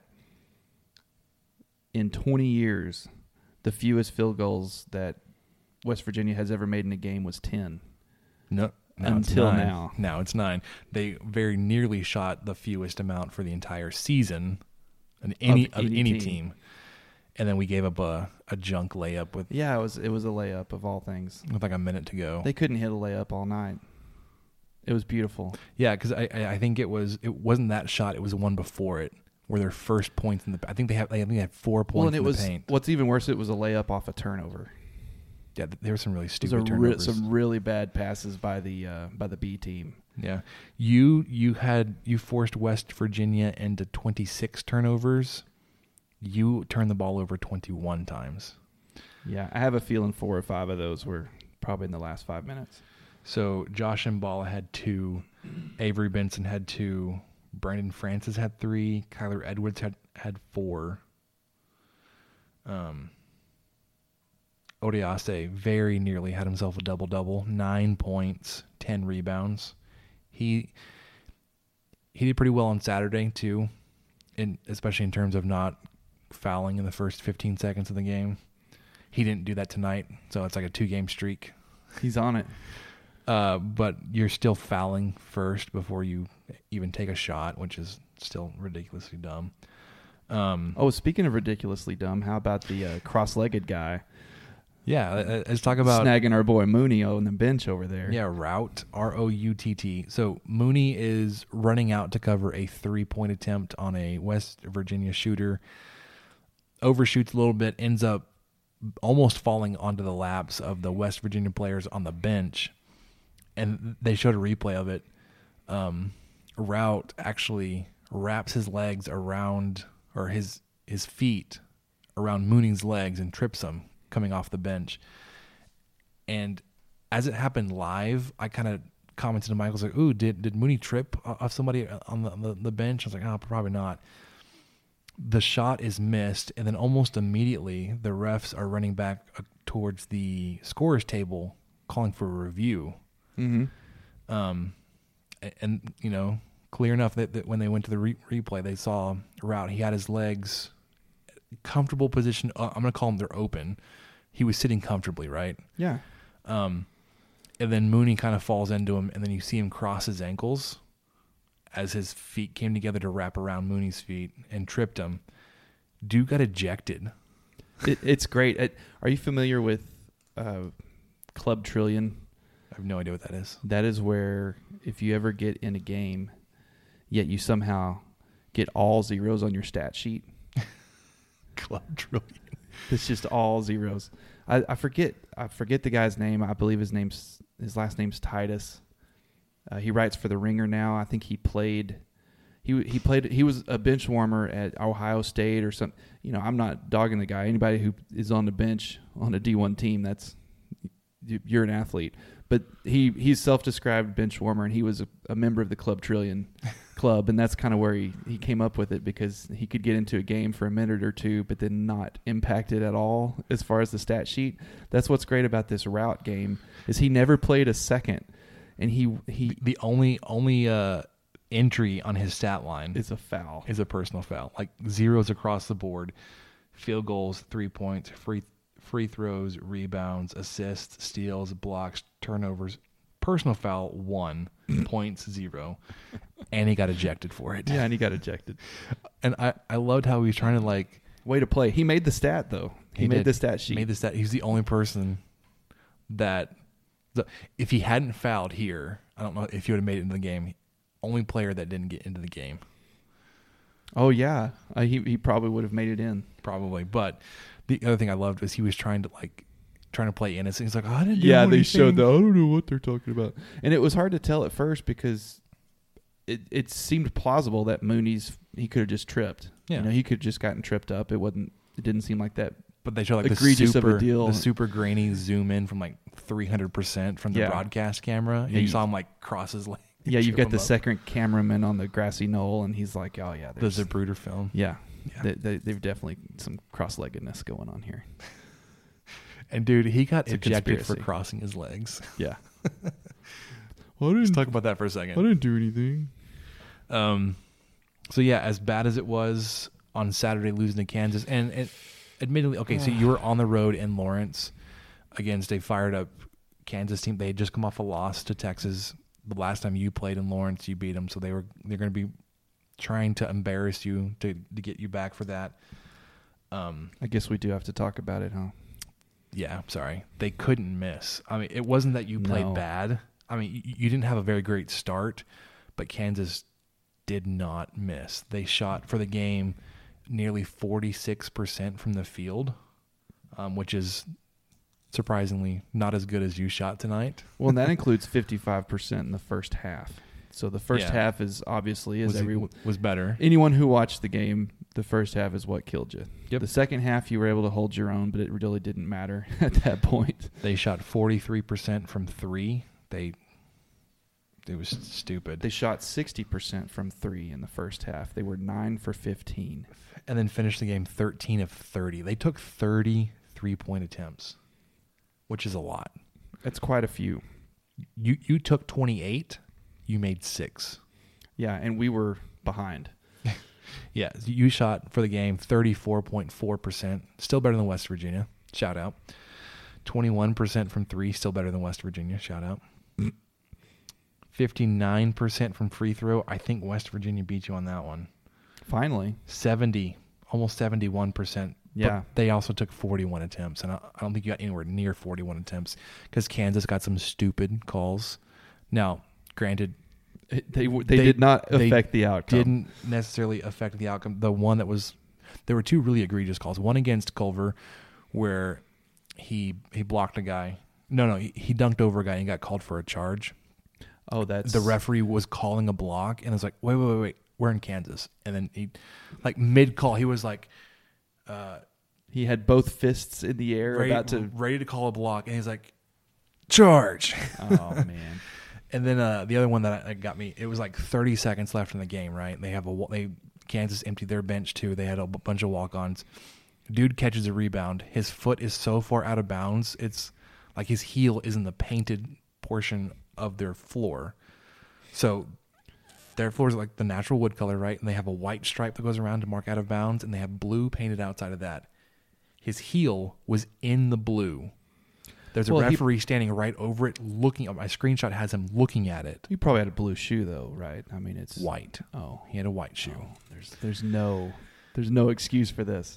[SPEAKER 4] in 20 years, the fewest field goals that West Virginia has ever made in a game was 10.
[SPEAKER 3] No.
[SPEAKER 4] Until now.
[SPEAKER 3] Now it's 9. They very nearly shot the fewest amount for the entire season of any team. And then we gave up a junk layup with
[SPEAKER 4] it was a layup of all things.
[SPEAKER 3] With like a minute to go.
[SPEAKER 4] They couldn't hit a layup all night. It was beautiful.
[SPEAKER 3] Yeah, because I think it wasn't that shot. It was the one before it where their first points in the. I think they had 4 points in the paint.
[SPEAKER 4] What's even worse, it was a layup off a turnover.
[SPEAKER 3] Yeah, there were some really stupid turnovers.
[SPEAKER 4] Some really bad passes by the B team.
[SPEAKER 3] Yeah, you forced West Virginia into 26 turnovers. You turned the ball over 21 times.
[SPEAKER 4] Yeah, I have a feeling 4 or 5 of those were probably in the last 5 minutes.
[SPEAKER 3] So Josh Mballa had 2, Avery Benson had 2, Brandon Francis had 3, Kyler Edwards had 4. Odiase very nearly had himself a double-double, 9 points, 10 rebounds. He did pretty well on Saturday too, especially in terms of not fouling in the first 15 seconds of the game. He didn't do that tonight, so it's like a 2-game streak.
[SPEAKER 4] He's on it.
[SPEAKER 3] But you're still fouling first before you even take a shot, which is still ridiculously dumb.
[SPEAKER 4] Speaking of ridiculously dumb, how about the cross-legged guy?
[SPEAKER 3] Yeah, let's talk about
[SPEAKER 4] snagging our boy Mooney on the bench over there.
[SPEAKER 3] Yeah, Rout, Routt. So Mooney is running out to cover a 3-point attempt on a West Virginia shooter. Overshoots a little bit, ends up almost falling onto the laps of the West Virginia players on the bench. And they showed a replay of it. Rout actually wraps his legs around, or his feet around Mooney's legs and trips him coming off the bench. And as it happened live, I kind of commented to Michael, like, ooh, did Mooney trip off somebody on the bench? I was like, oh, probably not. The shot is missed, and then almost immediately the refs are running back towards the scorer's table calling for a review.
[SPEAKER 4] Mm-hmm.
[SPEAKER 3] And you know, clear enough that when they went to the replay, they saw Rout. He had his legs comfortable position. I'm going to call them they're open. He was sitting comfortably, right?
[SPEAKER 4] Yeah.
[SPEAKER 3] And then Mooney kind of falls into him, and then you see him cross his ankles as his feet came together to wrap around Mooney's feet and tripped him. Dude got ejected.
[SPEAKER 4] It's great. Are you familiar with Club Trillion?
[SPEAKER 3] I have no idea what that is.
[SPEAKER 4] That is where if you ever get in a game, yet you somehow get all zeros on your stat sheet.
[SPEAKER 3] Club Trillion.
[SPEAKER 4] It's just all zeros. I forget the guy's name. I believe his last name's Titus. He writes for The Ringer now. I think he played. He was a bench warmer at Ohio State or something. You know, I'm not dogging the guy. Anybody who is on the bench on a D1 team, you're an athlete. But he's self-described bench warmer, and he was a member of the Club Trillion club, and that's kind of where he came up with it, because he could get into a game for a minute or two, but then not impact it at all as far as the stat sheet. That's what's great about this Rout game, is he never played a second, and he
[SPEAKER 3] the only entry on his stat line
[SPEAKER 4] is a foul.
[SPEAKER 3] Is a personal foul, like zeros across the board, field goals, 3 points, free throws, rebounds, assists, steals, blocks, turnovers. Personal foul 1, points 0, and he got ejected for it.
[SPEAKER 4] Yeah, and he got ejected.
[SPEAKER 3] And I loved how he was trying to
[SPEAKER 4] way to play. He made the stat though. He made the stat sheet.
[SPEAKER 3] Made the stat. He's the only person that if he hadn't fouled here, I don't know if he would have made it into the game. Only player that didn't get into the game.
[SPEAKER 4] Oh yeah, he probably would have made it in.
[SPEAKER 3] Probably, but the other thing I loved was he was trying to play innocent. He's like, oh, I didn't do anything.
[SPEAKER 4] They showed that. I don't know what they're talking about. And it was hard to tell at first because it seemed plausible that he could have just tripped.
[SPEAKER 3] Yeah.
[SPEAKER 4] You know, he could have just gotten tripped up. It didn't seem like that.
[SPEAKER 3] But they show
[SPEAKER 4] egregious of a deal.
[SPEAKER 3] The super grainy zoom in from 300% from the broadcast camera. And you saw him cross his leg.
[SPEAKER 4] Yeah, you've got the second cameraman on the grassy knoll, and he's like, oh yeah.
[SPEAKER 3] The Zapruder film.
[SPEAKER 4] Yeah. They've definitely some cross-leggedness going on here.
[SPEAKER 3] And dude, he got ejected for crossing his legs.
[SPEAKER 4] Yeah.
[SPEAKER 3] Let's talk about that for a second.
[SPEAKER 4] I didn't do anything.
[SPEAKER 3] So yeah, as bad as it was on Saturday losing to Kansas, and admittedly, okay, so you were on the road in Lawrence against a fired up Kansas team. They had just come off a loss to Texas. The last time you played in Lawrence, you beat them, so they're going to be trying to embarrass you to get you back for that.
[SPEAKER 4] I guess we do have to talk about it, huh?
[SPEAKER 3] Yeah, sorry. They couldn't miss. I mean, it wasn't that you played bad. I mean, you didn't have a very great start, but Kansas did not miss. They shot for the game nearly 46% from the field, which is surprisingly not as good as you shot tonight.
[SPEAKER 4] Well, and that includes 55% in the first half. So the first half is obviously
[SPEAKER 3] was better.
[SPEAKER 4] Anyone who watched the game, the first half is what killed you.
[SPEAKER 3] Yep.
[SPEAKER 4] The second half you were able to hold your own, but it really didn't matter at that point.
[SPEAKER 3] They shot 43% from 3. It was stupid.
[SPEAKER 4] They shot 60% from 3 in the first half. They were 9 for 15.
[SPEAKER 3] And then finished the game 13 of 30. They took 30 3-point attempts, which is a lot.
[SPEAKER 4] That's quite a few.
[SPEAKER 3] You took 28. You made 6.
[SPEAKER 4] Yeah, and we were behind.
[SPEAKER 3] Yeah, you shot for the game 34.4%. Still better than West Virginia. Shout out. 21% from 3. Still better than West Virginia. Shout out. 59% from free throw. I think West Virginia beat you on that one.
[SPEAKER 4] Finally.
[SPEAKER 3] 70, almost 71%.
[SPEAKER 4] Yeah.
[SPEAKER 3] But they also took 41 attempts, and I don't think you got anywhere near 41 attempts because Kansas got some stupid calls. Now, granted,
[SPEAKER 4] They did not affect the outcome.
[SPEAKER 3] Didn't necessarily affect the outcome. The one that was, there were two really egregious calls. One against Culver, where he blocked a guy. No, he dunked over a guy and got called for a charge.
[SPEAKER 4] Oh, that's
[SPEAKER 3] the referee was calling a block, and I was like, wait, we're in Kansas. And then he, like mid call, he was like,
[SPEAKER 4] he had both fists in the air,
[SPEAKER 3] ready to call a block, and he's like, charge.
[SPEAKER 4] Oh man.
[SPEAKER 3] And then the other one that got me, it was like 30 seconds left in the game, right? Kansas emptied their bench too. They had a bunch of walk-ons. Dude catches a rebound. His foot is so far out of bounds. It's like his heel is in the painted portion of their floor. So their floor is like the natural wood color, right? And they have a white stripe that goes around to mark out of bounds, and they have blue painted outside of that. His heel was in the blue. There's a referee standing right over it, looking. My screenshot has him looking at it.
[SPEAKER 4] He probably had a blue shoe, though, right? I mean, it's
[SPEAKER 3] white.
[SPEAKER 4] Oh,
[SPEAKER 3] he had a white shoe.
[SPEAKER 4] Oh, there's no excuse for this.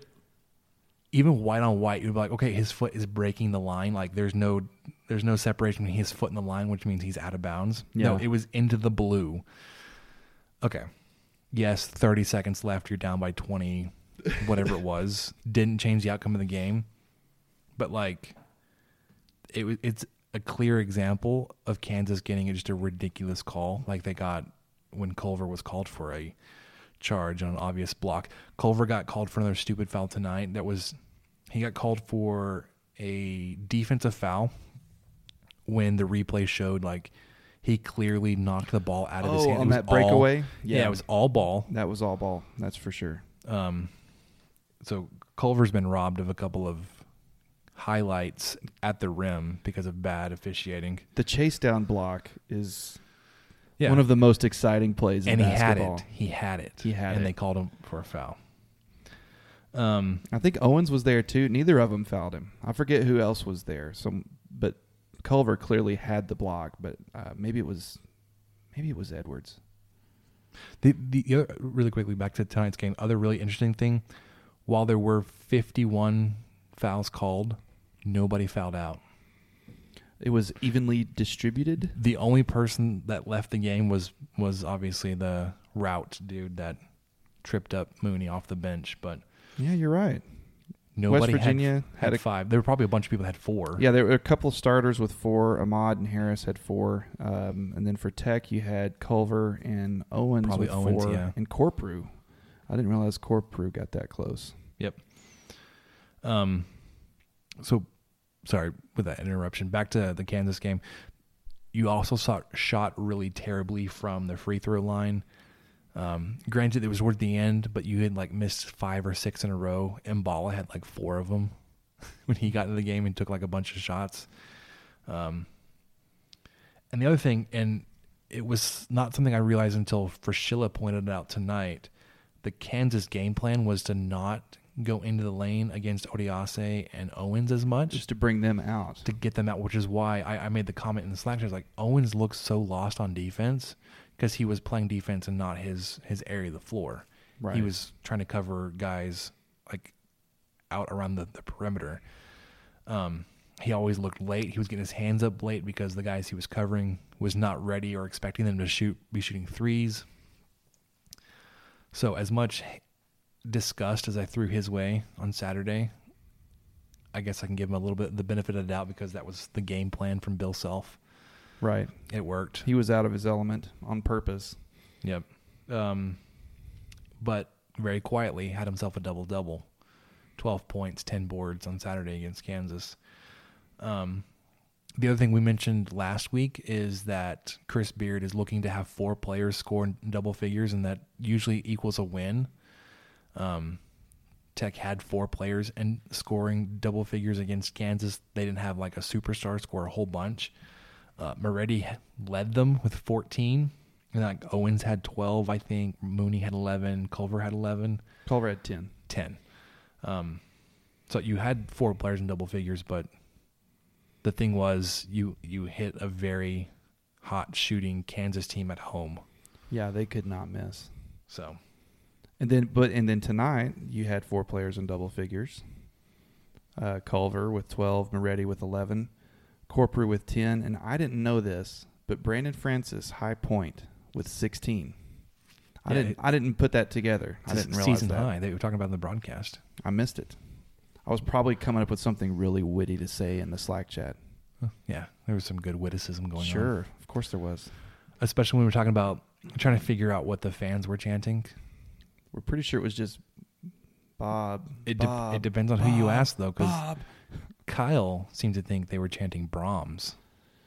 [SPEAKER 3] Even white on white, you'd be like, okay, his foot is breaking the line. Like there's no separation between his foot and the line, which means he's out of bounds.
[SPEAKER 4] Yeah.
[SPEAKER 3] No, it was into the blue. Okay, yes, 30 seconds left. You're down by 20, whatever it was. Didn't change the outcome of the game, but like. It's a clear example of Kansas getting just a ridiculous call like they got when Culver was called for a charge on an obvious block. Culver got called for another stupid foul tonight. He got called for a defensive foul when the replay showed like he clearly knocked the ball out of his hand.
[SPEAKER 4] On that breakaway?
[SPEAKER 3] Yeah, it was all ball.
[SPEAKER 4] That was all ball. That's for sure.
[SPEAKER 3] So Culver's been robbed of a couple of highlights at the rim because of bad officiating.
[SPEAKER 4] The chase down block is one of the most exciting plays in basketball.
[SPEAKER 3] He had it.
[SPEAKER 4] And
[SPEAKER 3] they called him for a foul.
[SPEAKER 4] I think Owens was there too. Neither of them fouled him. I forget who else was there. But Culver clearly had the block, but maybe it was Edwards.
[SPEAKER 3] The other, really quickly back to tonight's game, other really interesting thing, while there were 51 fouls called, nobody fouled out.
[SPEAKER 4] It was evenly distributed.
[SPEAKER 3] The only person that left the game was obviously the route dude that tripped up Mooney off the bench. But
[SPEAKER 4] yeah, you're right.
[SPEAKER 3] Nobody
[SPEAKER 4] West Virginia
[SPEAKER 3] had 5. There were probably a bunch of people that had 4.
[SPEAKER 4] Yeah, there were a couple of starters with 4. Ahmad and Harris had 4. And then for Tech, you had Culver and Owens
[SPEAKER 3] probably
[SPEAKER 4] with
[SPEAKER 3] Owens,
[SPEAKER 4] 4.
[SPEAKER 3] yeah.
[SPEAKER 4] And Corprew. I didn't realize Corprew got that close.
[SPEAKER 3] Yep. So, sorry with that interruption. Back to the Kansas game. You also shot really terribly from the free throw line. Granted, it was towards the end, but you had like missed 5 or 6 in a row. Mballa had like 4 of them when he got into the game and took like a bunch of shots. And the other thing, and it was not something I realized until Fraschilla pointed it out tonight, the Kansas game plan was to not go into the lane against Odiase and Owens as much.
[SPEAKER 4] Just to bring them out.
[SPEAKER 3] To get them out, which is why I made the comment in the Slack. I was like, Owens looks so lost on defense because he was playing defense and not his area of the floor.
[SPEAKER 4] Right.
[SPEAKER 3] He was trying to cover guys like out around the perimeter. He always looked late. He was getting his hands up late because the guys he was covering was not ready or expecting them to be shooting threes. So as much disgust as I threw his way on Saturday, I guess I can give him a little bit the benefit of the doubt because that was the game plan from Bill Self.
[SPEAKER 4] Right.
[SPEAKER 3] It worked.
[SPEAKER 4] He was out of his element on purpose.
[SPEAKER 3] Yep. But very quietly had himself a double-double. 12 points, 10 boards on Saturday against Kansas. The other thing we mentioned last week is that Chris Beard is looking to have 4 players score in double figures, and that usually equals a win. Tech had 4 players and scoring double figures against Kansas. They didn't have like a superstar score a whole bunch. Moretti led them with 14. And like Owens had 12, I think. Mooney had 11. Culver had 11.
[SPEAKER 4] Culver had 10.
[SPEAKER 3] 10. So you had 4 players in double figures, but the thing was you hit a very hot shooting Kansas team at home.
[SPEAKER 4] Yeah, they could not miss.
[SPEAKER 3] So,
[SPEAKER 4] And then tonight you had 4 players in double figures. Culver with 12, Moretti with 11, Corprew with 10, and I didn't know this, but Brandon Francis, High Point, with 16. I didn't put that together. I didn't realize
[SPEAKER 3] season
[SPEAKER 4] that.
[SPEAKER 3] high. They were talking about in the broadcast.
[SPEAKER 4] I missed it. I was probably coming up with something really witty to say in the Slack chat.
[SPEAKER 3] Yeah, there was some good witticism going on.
[SPEAKER 4] Sure, of course there was.
[SPEAKER 3] Especially when we were talking about trying to figure out what the fans were chanting.
[SPEAKER 4] We're pretty sure it was just Bob.
[SPEAKER 3] It
[SPEAKER 4] Bob,
[SPEAKER 3] depends on who you ask, though, because
[SPEAKER 4] Bob.
[SPEAKER 3] Kyle seemed to think they were chanting Brahms.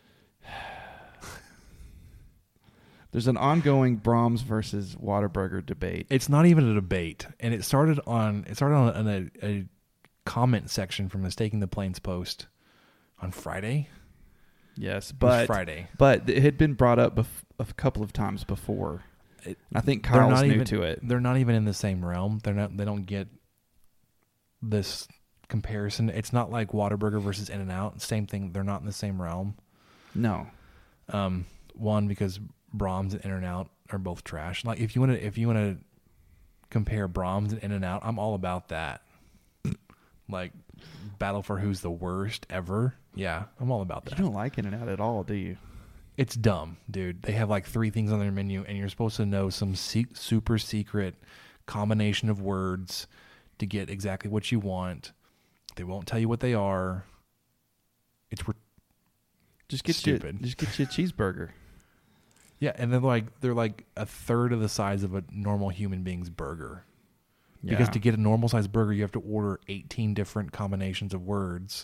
[SPEAKER 4] There's an ongoing Brahms versus Whataburger debate.
[SPEAKER 3] It's not even a debate, and it started on a comment section from Mistaking the Plains post on Friday.
[SPEAKER 4] Yes,
[SPEAKER 3] It was
[SPEAKER 4] but
[SPEAKER 3] Friday.
[SPEAKER 4] But it had been brought up a couple of times before. And I think Kyle's new to it.
[SPEAKER 3] They're not even in the same realm. They don't get this comparison. It's not like Whataburger versus In-N-Out. Same thing. They're not in the same realm.
[SPEAKER 4] No.
[SPEAKER 3] One, because Brahms and In-N-Out are both trash. Like if you want to compare Brahms and In-N-Out, I'm all about that. Like battle for who's the worst ever. Yeah, I'm all about that.
[SPEAKER 4] You don't like In-N-Out at all, do you?
[SPEAKER 3] It's dumb, dude. They have like 3 things on their menu, and you're supposed to know some super secret combination of words to get exactly what you want. They won't tell you what they are. It's stupid.
[SPEAKER 4] Just get you a cheeseburger.
[SPEAKER 3] Yeah, and then they're like a third of the size of a normal human being's burger.
[SPEAKER 4] Yeah.
[SPEAKER 3] Because to get a normal sized burger, you have to order 18 different combinations of words.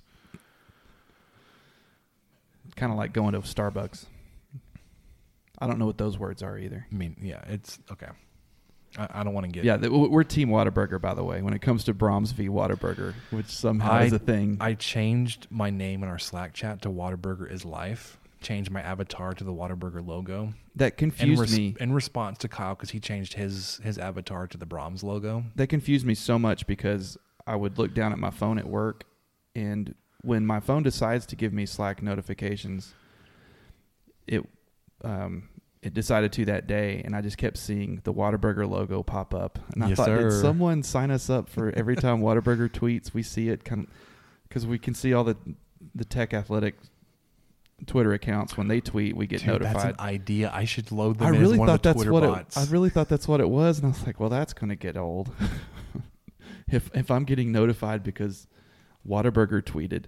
[SPEAKER 4] It's kind of like going to Starbucks. I don't know what those words are either.
[SPEAKER 3] I mean, yeah, it's okay. I don't want to get...
[SPEAKER 4] Yeah, we're Team Whataburger, by the way, when it comes to Brahms v. Whataburger, which somehow is a thing.
[SPEAKER 3] I changed my name in our Slack chat to Whataburger is Life. Changed my avatar to the Whataburger logo.
[SPEAKER 4] That confused me.
[SPEAKER 3] In response to Kyle, because he changed his avatar to the Brahms logo.
[SPEAKER 4] That confused me so much because I would look down at my phone at work, and when my phone decides to give me Slack notifications, it decided to that day, and I just kept seeing the Whataburger logo pop up. And I thought, did someone sign us up for every time Whataburger tweets, we see it? Because we can see all the Tech Athletic Twitter accounts. When they tweet, we get notified.
[SPEAKER 3] That's an idea. I should load them as one of the Twitter bots.
[SPEAKER 4] I really thought that's what it was, and I was like, well, that's going to get old. If I'm getting notified because Whataburger tweeted,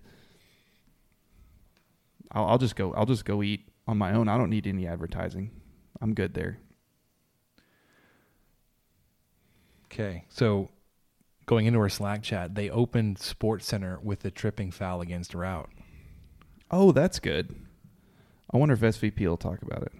[SPEAKER 4] I'll just go eat on my own. I don't need any advertising. I'm good there.
[SPEAKER 3] Okay, so going into our Slack chat, they opened Sports Center with the tripping foul against Route.
[SPEAKER 4] Oh, that's good. I wonder if SVP will talk about it.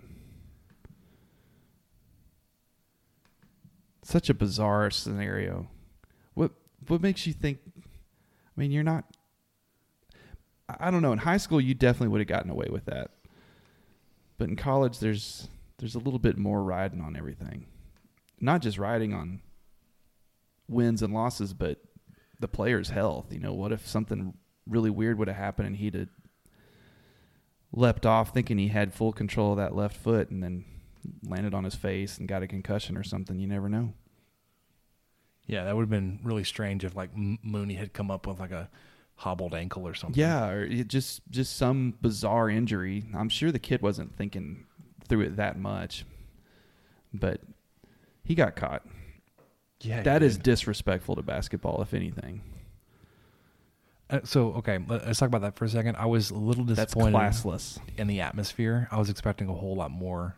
[SPEAKER 4] Such a bizarre scenario. What makes you think? I mean, you're not. I don't know. In high school, you definitely would have gotten away with that. But in college, there's a little bit more riding on everything. Not just riding on wins and losses, but the player's health. You know, what if something really weird would have happened and he'd have leapt off thinking he had full control of that left foot and then landed on his face and got a concussion or something? You never know.
[SPEAKER 3] Yeah, that would have been really strange if like Mooney had come up with like a hobbled ankle or something.
[SPEAKER 4] Yeah, or just some bizarre injury. I'm sure the kid wasn't thinking through it that much, but he got caught.
[SPEAKER 3] Yeah,
[SPEAKER 4] that is disrespectful to basketball, if anything.
[SPEAKER 3] So, okay, let's talk about that for a second. I was a little disappointed.
[SPEAKER 4] That's classless.
[SPEAKER 3] In the atmosphere. I was expecting a whole lot more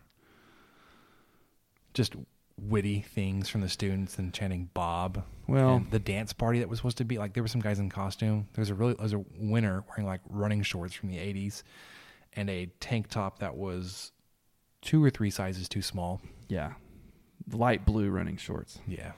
[SPEAKER 3] just witty things from the students and chanting Bob.
[SPEAKER 4] Well,
[SPEAKER 3] and the dance party that was supposed to be, like, there were some guys in costume. There was a winner wearing, like, running shorts from the 80s and a tank top that was 2 or 3 sizes too small.
[SPEAKER 4] Yeah. Light blue running shorts.
[SPEAKER 3] Yeah.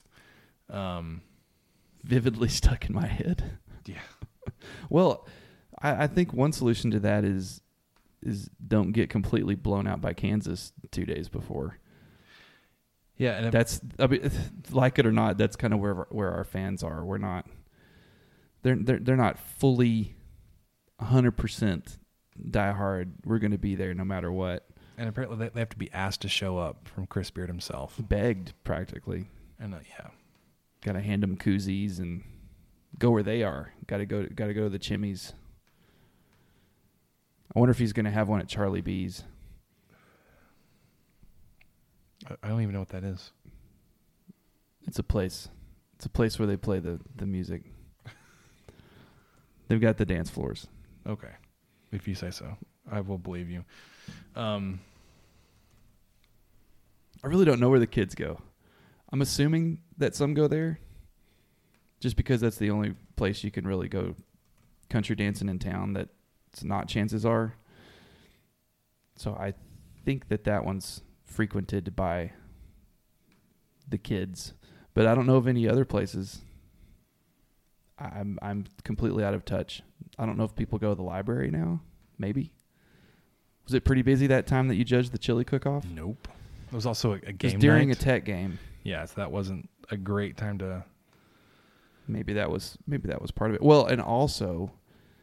[SPEAKER 4] Vividly stuck in my head.
[SPEAKER 3] Yeah.
[SPEAKER 4] Well, I think one solution to that is don't get completely blown out by Kansas 2 days before.
[SPEAKER 3] Yeah, and
[SPEAKER 4] that's, I mean, like it or not, that's kind of where our fans are. We're not, they're not fully 100% die hard. We're going to be there no matter what.
[SPEAKER 3] And apparently they have to be asked to show up from Chris Beard himself.
[SPEAKER 4] Begged, practically.
[SPEAKER 3] And yeah.
[SPEAKER 4] Got to hand them koozies and go where they are. Got to go to the Chimneys. I wonder if he's going to have one at Charlie B's.
[SPEAKER 3] I don't even know what that is.
[SPEAKER 4] It's a place. It's a place where they play the music. They've got the dance floors.
[SPEAKER 3] Okay. If you say so. I will believe you. I
[SPEAKER 4] really don't know where the kids go. I'm assuming that some go there just because that's the only place you can really go country dancing in town that it's not, chances are. So I think that one's frequented by the kids, but I don't know of any other places. I'm completely out of touch. I don't know if people go to the library now. Maybe. Was it pretty busy that time that you judged the chili cook-off?
[SPEAKER 3] Nope. It was also a game
[SPEAKER 4] it was during
[SPEAKER 3] night.
[SPEAKER 4] a Tech game.
[SPEAKER 3] Yeah, so that wasn't a great time to.
[SPEAKER 4] Maybe that was part of it. Well, and also,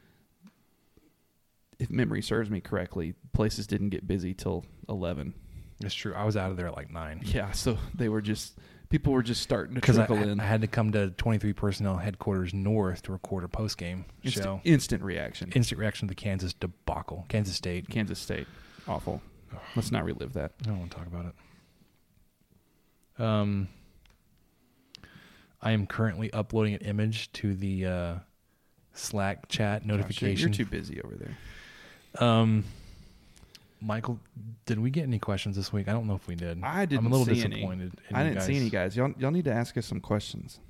[SPEAKER 4] if memory serves me correctly, places didn't get busy till 11.
[SPEAKER 3] It's true. I was out of there at like 9.
[SPEAKER 4] Yeah, so people were just starting to trickle in.
[SPEAKER 3] I had to come to 23 Personnel Headquarters North to record a post-game show.
[SPEAKER 4] Instant reaction.
[SPEAKER 3] Instant reaction to the Kansas debacle. Kansas State.
[SPEAKER 4] Awful. Let's not relive that.
[SPEAKER 3] I don't want to talk about it. I am currently uploading an image to the Slack chat notification.
[SPEAKER 4] You're too busy over there.
[SPEAKER 3] Michael, did we get any questions this week? I don't know if we did.
[SPEAKER 4] I didn't.
[SPEAKER 3] I'm a little
[SPEAKER 4] see
[SPEAKER 3] disappointed.
[SPEAKER 4] I didn't see any guys. Y'all need to ask us some questions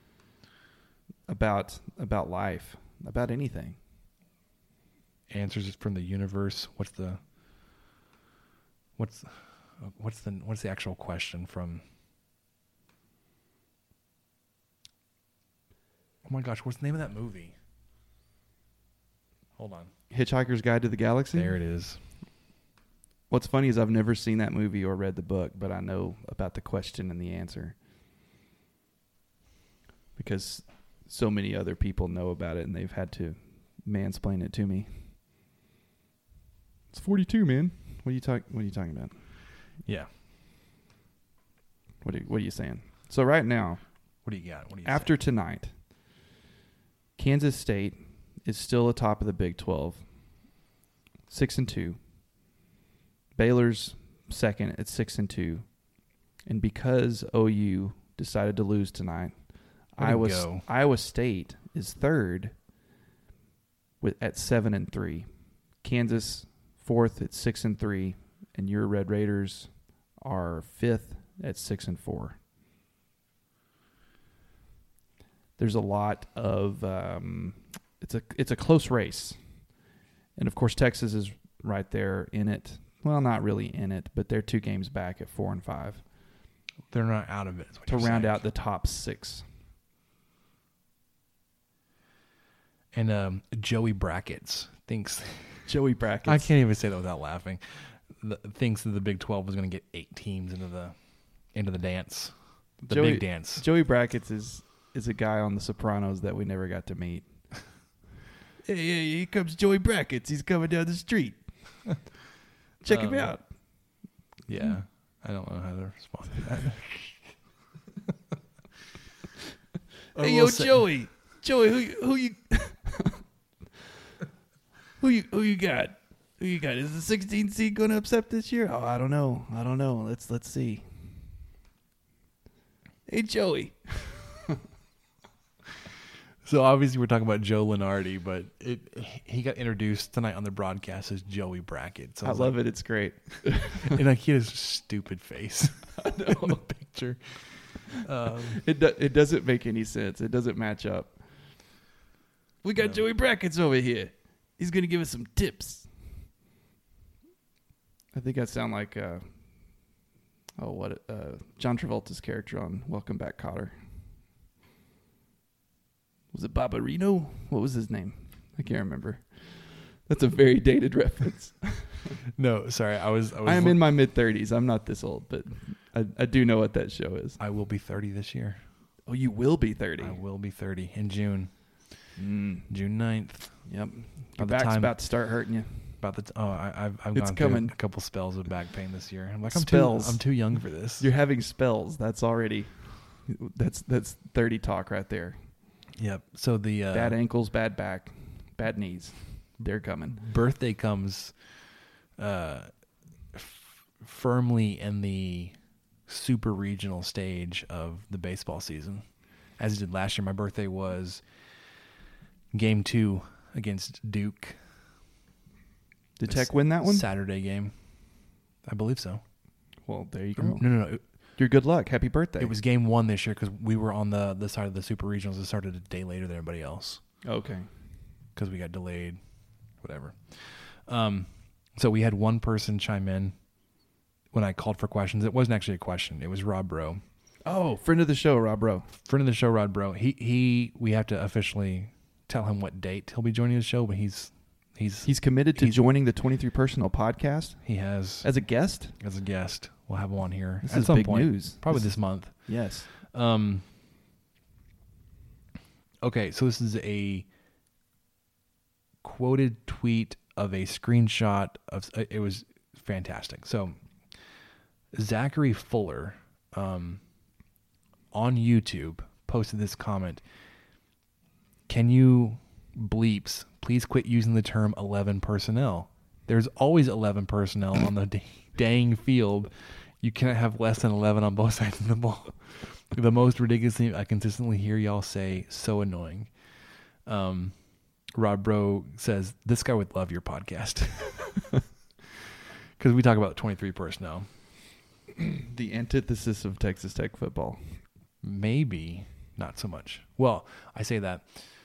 [SPEAKER 4] about life, about anything.
[SPEAKER 3] Answers from the universe. What's the actual question from? Oh my gosh, what's the name of that movie? Hold on.
[SPEAKER 4] Hitchhiker's Guide to the Galaxy?
[SPEAKER 3] There it is.
[SPEAKER 4] What's funny is I've never seen that movie or read the book, but I know about the question and the answer. Because so many other people know about it and they've had to mansplain it to me. It's 42, man. What are you talking about?
[SPEAKER 3] Yeah.
[SPEAKER 4] What are you saying? So right now,
[SPEAKER 3] what do you got?
[SPEAKER 4] After tonight, Kansas State is still atop of the Big 12, 6-2. Baylor's second at 6-2, and because OU decided to lose tonight, Iowa State is third at 7-3. Kansas fourth at 6-3, and your Red Raiders are fifth at 6-4. There's a lot of it's a close race, and of course Texas is right there in it. Well, not really in it, but they're 2 games back at 4-5.
[SPEAKER 3] They're not out of it.
[SPEAKER 4] To round out the top 6.
[SPEAKER 3] And Joey Brackets thinks...
[SPEAKER 4] Joey Brackets.
[SPEAKER 3] I can't even say that without laughing. Thinks that the Big 12 was going to get 8 teams into the dance. The big dance.
[SPEAKER 4] Joey Brackets is a guy on The Sopranos that we never got to meet. Hey, here comes Joey Brackets. He's coming down the street. Check him out.
[SPEAKER 3] Yeah. I don't know how to respond to that.
[SPEAKER 4] Hey, yo, Joey. Joey, who you who you got? Who you got? Is the 16 seed going to upset this year? Oh, I don't know. Let's see. Hey, Joey.
[SPEAKER 3] So obviously we're talking about Joe Lenardi, but he got introduced tonight on the broadcast as Joey Brackett. So
[SPEAKER 4] I love it. It's great.
[SPEAKER 3] And like he has a stupid face in the picture.
[SPEAKER 4] It doesn't make any sense. It doesn't match up. We got Joey Brackets over here. He's going to give us some tips. I think I sound like John Travolta's character on Welcome Back, Kotter. Was it Barbarino? What was his name? I can't remember. That's a very dated reference.
[SPEAKER 3] No, sorry. I am
[SPEAKER 4] in my mid-30s. I'm not this old, but I do know what that show is.
[SPEAKER 3] I will be 30 this year.
[SPEAKER 4] Oh, you will be 30?
[SPEAKER 3] I will be 30 in June. June 9th.
[SPEAKER 4] Yep. Your back's about to start hurting you.
[SPEAKER 3] About I've
[SPEAKER 4] It's
[SPEAKER 3] gone
[SPEAKER 4] coming.
[SPEAKER 3] through a couple spells of back pain this year. I'm like,
[SPEAKER 4] Spells.
[SPEAKER 3] I'm too young for this.
[SPEAKER 4] You're having spells. That's 30 talk right there.
[SPEAKER 3] Yep. So the
[SPEAKER 4] Bad ankles, bad back, bad knees. They're coming.
[SPEAKER 3] birthday comes firmly in the super regional stage of the baseball season, as it did last year. My birthday was Game 2 against Duke.
[SPEAKER 4] Did Tech win that one?
[SPEAKER 3] Saturday game, I believe so.
[SPEAKER 4] Well, there you go.
[SPEAKER 3] No.
[SPEAKER 4] Your good luck. Happy birthday.
[SPEAKER 3] It was Game 1 this year because we were on the side of the super regionals. It started a day later than everybody else
[SPEAKER 4] Okay.
[SPEAKER 3] because we got delayed, whatever. So we had one person chime in when I called for questions. It wasn't actually a question. It was Rob Bro.
[SPEAKER 4] Oh, friend of the show, Rob Bro.
[SPEAKER 3] Friend of the show, Rod Bro. We have to officially tell him what date he'll be joining the show, but he's
[SPEAKER 4] committed to joining the 23 Personal podcast
[SPEAKER 3] he has
[SPEAKER 4] as a guest.
[SPEAKER 3] as a guest. We'll have him on here
[SPEAKER 4] This
[SPEAKER 3] at
[SPEAKER 4] is
[SPEAKER 3] some
[SPEAKER 4] big
[SPEAKER 3] point.
[SPEAKER 4] news.
[SPEAKER 3] Probably this month.
[SPEAKER 4] Yes.
[SPEAKER 3] Okay, so this is a quoted tweet of a screenshot of it was fantastic. So Zachary Fuller on YouTube posted this comment. Can you bleeps please quit using the term 11 personnel? There's always 11 personnel on the dang field. You cannot have less than 11 on both sides of the ball. The most ridiculous thing I consistently hear y'all say, so annoying. Rob Bro says, this guy would love your podcast. Because we talk about 23 personnel.
[SPEAKER 4] The antithesis of Texas Tech football.
[SPEAKER 3] Maybe not so much. Well, I say that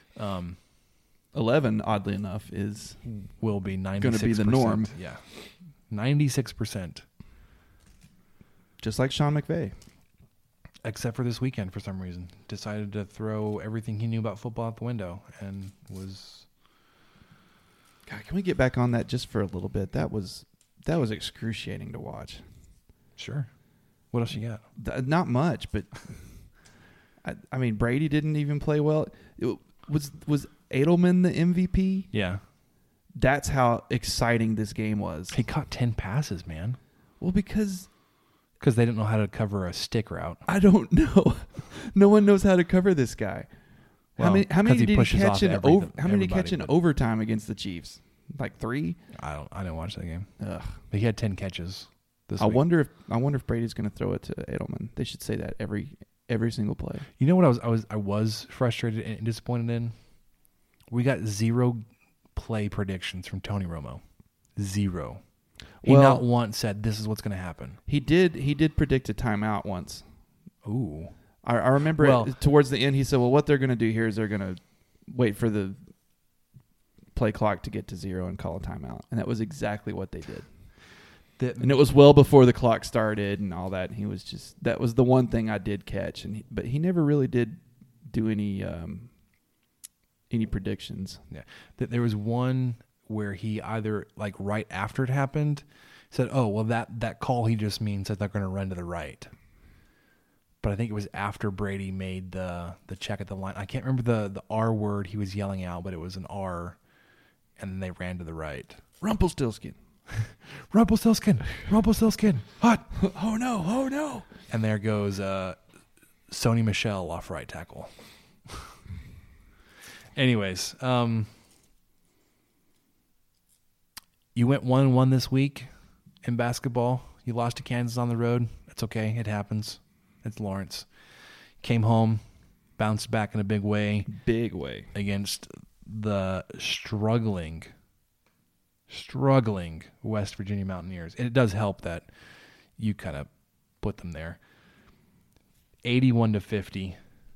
[SPEAKER 4] 11, oddly enough, is
[SPEAKER 3] will be 96%.
[SPEAKER 4] going to be the norm.
[SPEAKER 3] Yeah. 96%.
[SPEAKER 4] Just like Sean McVay.
[SPEAKER 3] Except for this weekend, for some reason. Decided to throw everything he knew about football out the window and was...
[SPEAKER 4] God, can we get back on that just for a little bit? That was excruciating to watch.
[SPEAKER 3] Sure. What else you got?
[SPEAKER 4] Not much, but I mean, Brady didn't even play well. Was Edelman the MVP?
[SPEAKER 3] Yeah.
[SPEAKER 4] That's how exciting this game was.
[SPEAKER 3] He caught 10 passes, man.
[SPEAKER 4] Well, because
[SPEAKER 3] they didn't know how to cover a stick route.
[SPEAKER 4] I don't know. No one knows how to cover this guy.
[SPEAKER 3] Well,
[SPEAKER 4] how many
[SPEAKER 3] he
[SPEAKER 4] did he
[SPEAKER 3] pushes
[SPEAKER 4] catch
[SPEAKER 3] off
[SPEAKER 4] in
[SPEAKER 3] every-
[SPEAKER 4] how many did he
[SPEAKER 3] everybody,
[SPEAKER 4] catch in
[SPEAKER 3] but-
[SPEAKER 4] overtime against the Chiefs? Like 3?
[SPEAKER 3] I didn't watch that game.
[SPEAKER 4] Ugh.
[SPEAKER 3] But he had 10 catches this
[SPEAKER 4] I
[SPEAKER 3] week.
[SPEAKER 4] wonder if Brady's going to throw it to Edelman. They should say that every single play.
[SPEAKER 3] You know what I was frustrated and disappointed in? We got 0 play predictions from Tony Romo. 0. He
[SPEAKER 4] Well-
[SPEAKER 3] not once said this is what's going to happen.
[SPEAKER 4] He did predict a timeout once.
[SPEAKER 3] Ooh.
[SPEAKER 4] I remember
[SPEAKER 3] Well-
[SPEAKER 4] towards the end he said, well, what they're going to do here is they're going to wait for the play clock to get to 0 and call a timeout. And that was exactly what they did. And it was well before the clock started and all that. And he was that was the one thing I did catch. But he never really did do any predictions.
[SPEAKER 3] Yeah. There was one where he either, like, right after it happened, said, oh, well, that call he just means that they're going to run to the right. But I think it was after Brady made the check at the line. I can't remember the R word he was yelling out, but it was an R, and then they ran to the right.
[SPEAKER 4] Rumpelstiltskin.
[SPEAKER 3] Rumpelstiltskin, hot.
[SPEAKER 4] Oh, no.
[SPEAKER 3] And there goes Sony Michel off right tackle. Anyways, you went 1-1 this week in basketball. You lost to Kansas on the road. It's okay. It happens. It's Lawrence. Came home, bounced back in a big way
[SPEAKER 4] Big way.
[SPEAKER 3] against the struggling West Virginia Mountaineers. And it does help that you kind of put them there. 81-50.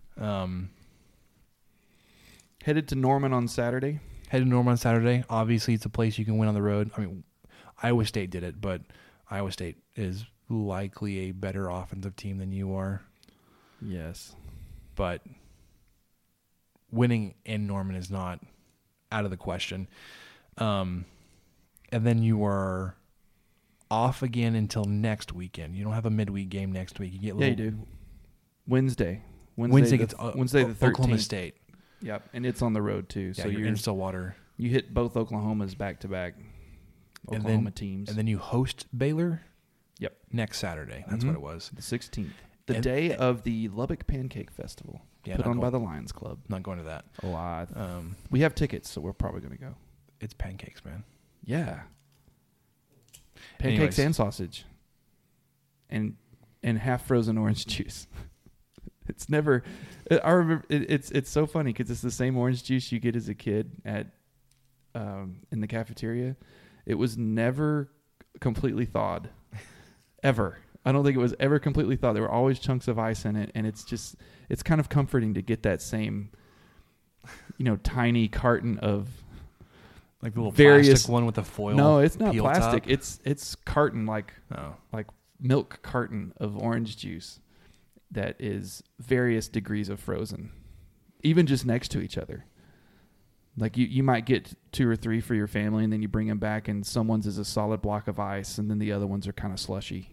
[SPEAKER 4] Headed to Norman on Saturday.
[SPEAKER 3] Headed to Norman on Saturday. Obviously, it's a place you can win on the road. I mean, Iowa State did it, but Iowa State is likely a better offensive team than you are.
[SPEAKER 4] Yes.
[SPEAKER 3] But winning in Norman is not out of the question. And then you are off again until next weekend. You don't have a midweek game next week. You get
[SPEAKER 4] Yeah, you do. Wednesday
[SPEAKER 3] Wednesday the
[SPEAKER 4] the 13th.
[SPEAKER 3] Oklahoma State.
[SPEAKER 4] Yep, and it's on the road too.
[SPEAKER 3] Yeah,
[SPEAKER 4] So
[SPEAKER 3] you're in Stillwater.
[SPEAKER 4] you hit both Oklahomas back to back. Oklahoma teams.
[SPEAKER 3] And then you host Baylor
[SPEAKER 4] Yep.
[SPEAKER 3] next Saturday. That's what it was.
[SPEAKER 4] The 16th. The day of the Lubbock Pancake Festival.
[SPEAKER 3] Yeah,
[SPEAKER 4] put
[SPEAKER 3] not
[SPEAKER 4] on by
[SPEAKER 3] going-
[SPEAKER 4] the Lions Club.
[SPEAKER 3] Not going to that.
[SPEAKER 4] Oh, we have tickets, so we're probably going to go.
[SPEAKER 3] It's pancakes, man.
[SPEAKER 4] Yeah. Pancakes
[SPEAKER 3] Anyways.
[SPEAKER 4] and sausage. And half frozen orange juice. It's never. I remember it's so funny because it's the same orange juice you get as a kid at in the cafeteria. It was never completely thawed, ever. I don't think it was ever completely thawed. There were always chunks of ice in it, and it's kind of comforting to get that same, tiny carton of
[SPEAKER 3] Like the little
[SPEAKER 4] various
[SPEAKER 3] plastic one with the foil.
[SPEAKER 4] No, it's not
[SPEAKER 3] peel
[SPEAKER 4] plastic.
[SPEAKER 3] top?
[SPEAKER 4] It's carton like
[SPEAKER 3] Oh.
[SPEAKER 4] milk carton of orange juice that is various degrees of frozen, even just next to each other. Like you might get 2 or 3 for your family, and then you bring them back, and someone's is a solid block of ice, and then the other ones are kind of slushy.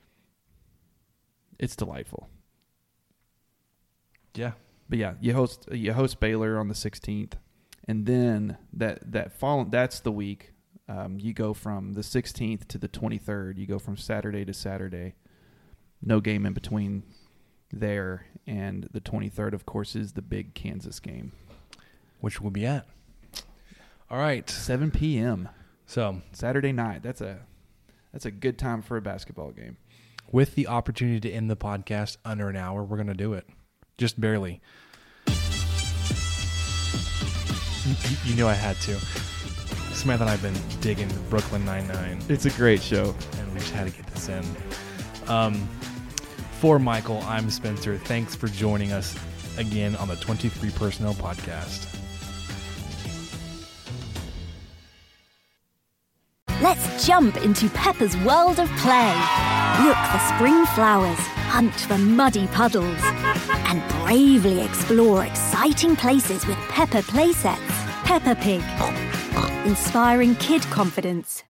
[SPEAKER 4] It's delightful.
[SPEAKER 3] Yeah.
[SPEAKER 4] But yeah, you host Baylor on the 16th, and then that's the week. You go from the 16th to the 23rd. You go from Saturday to Saturday. No game in between there, and the 23rd, of course, is the big Kansas game,
[SPEAKER 3] Which we'll be at. All right.
[SPEAKER 4] 7 p.m.
[SPEAKER 3] So
[SPEAKER 4] Saturday night. That's a good time for a basketball game.
[SPEAKER 3] with the opportunity to end the podcast under an hour, we're going to do it. Just barely. You knew I had to. Samantha and I have been digging Brooklyn Nine-Nine,
[SPEAKER 4] It's a great show.
[SPEAKER 3] and we just had to get this in. For Michael, I'm Spencer. Thanks for joining us again on the 23 Personnel Podcast.
[SPEAKER 2] Let's jump into Peppa's world of play. Look for spring flowers, hunt for muddy puddles, and bravely explore exciting places with Peppa playsets. Peppa Pig, inspiring kid confidence.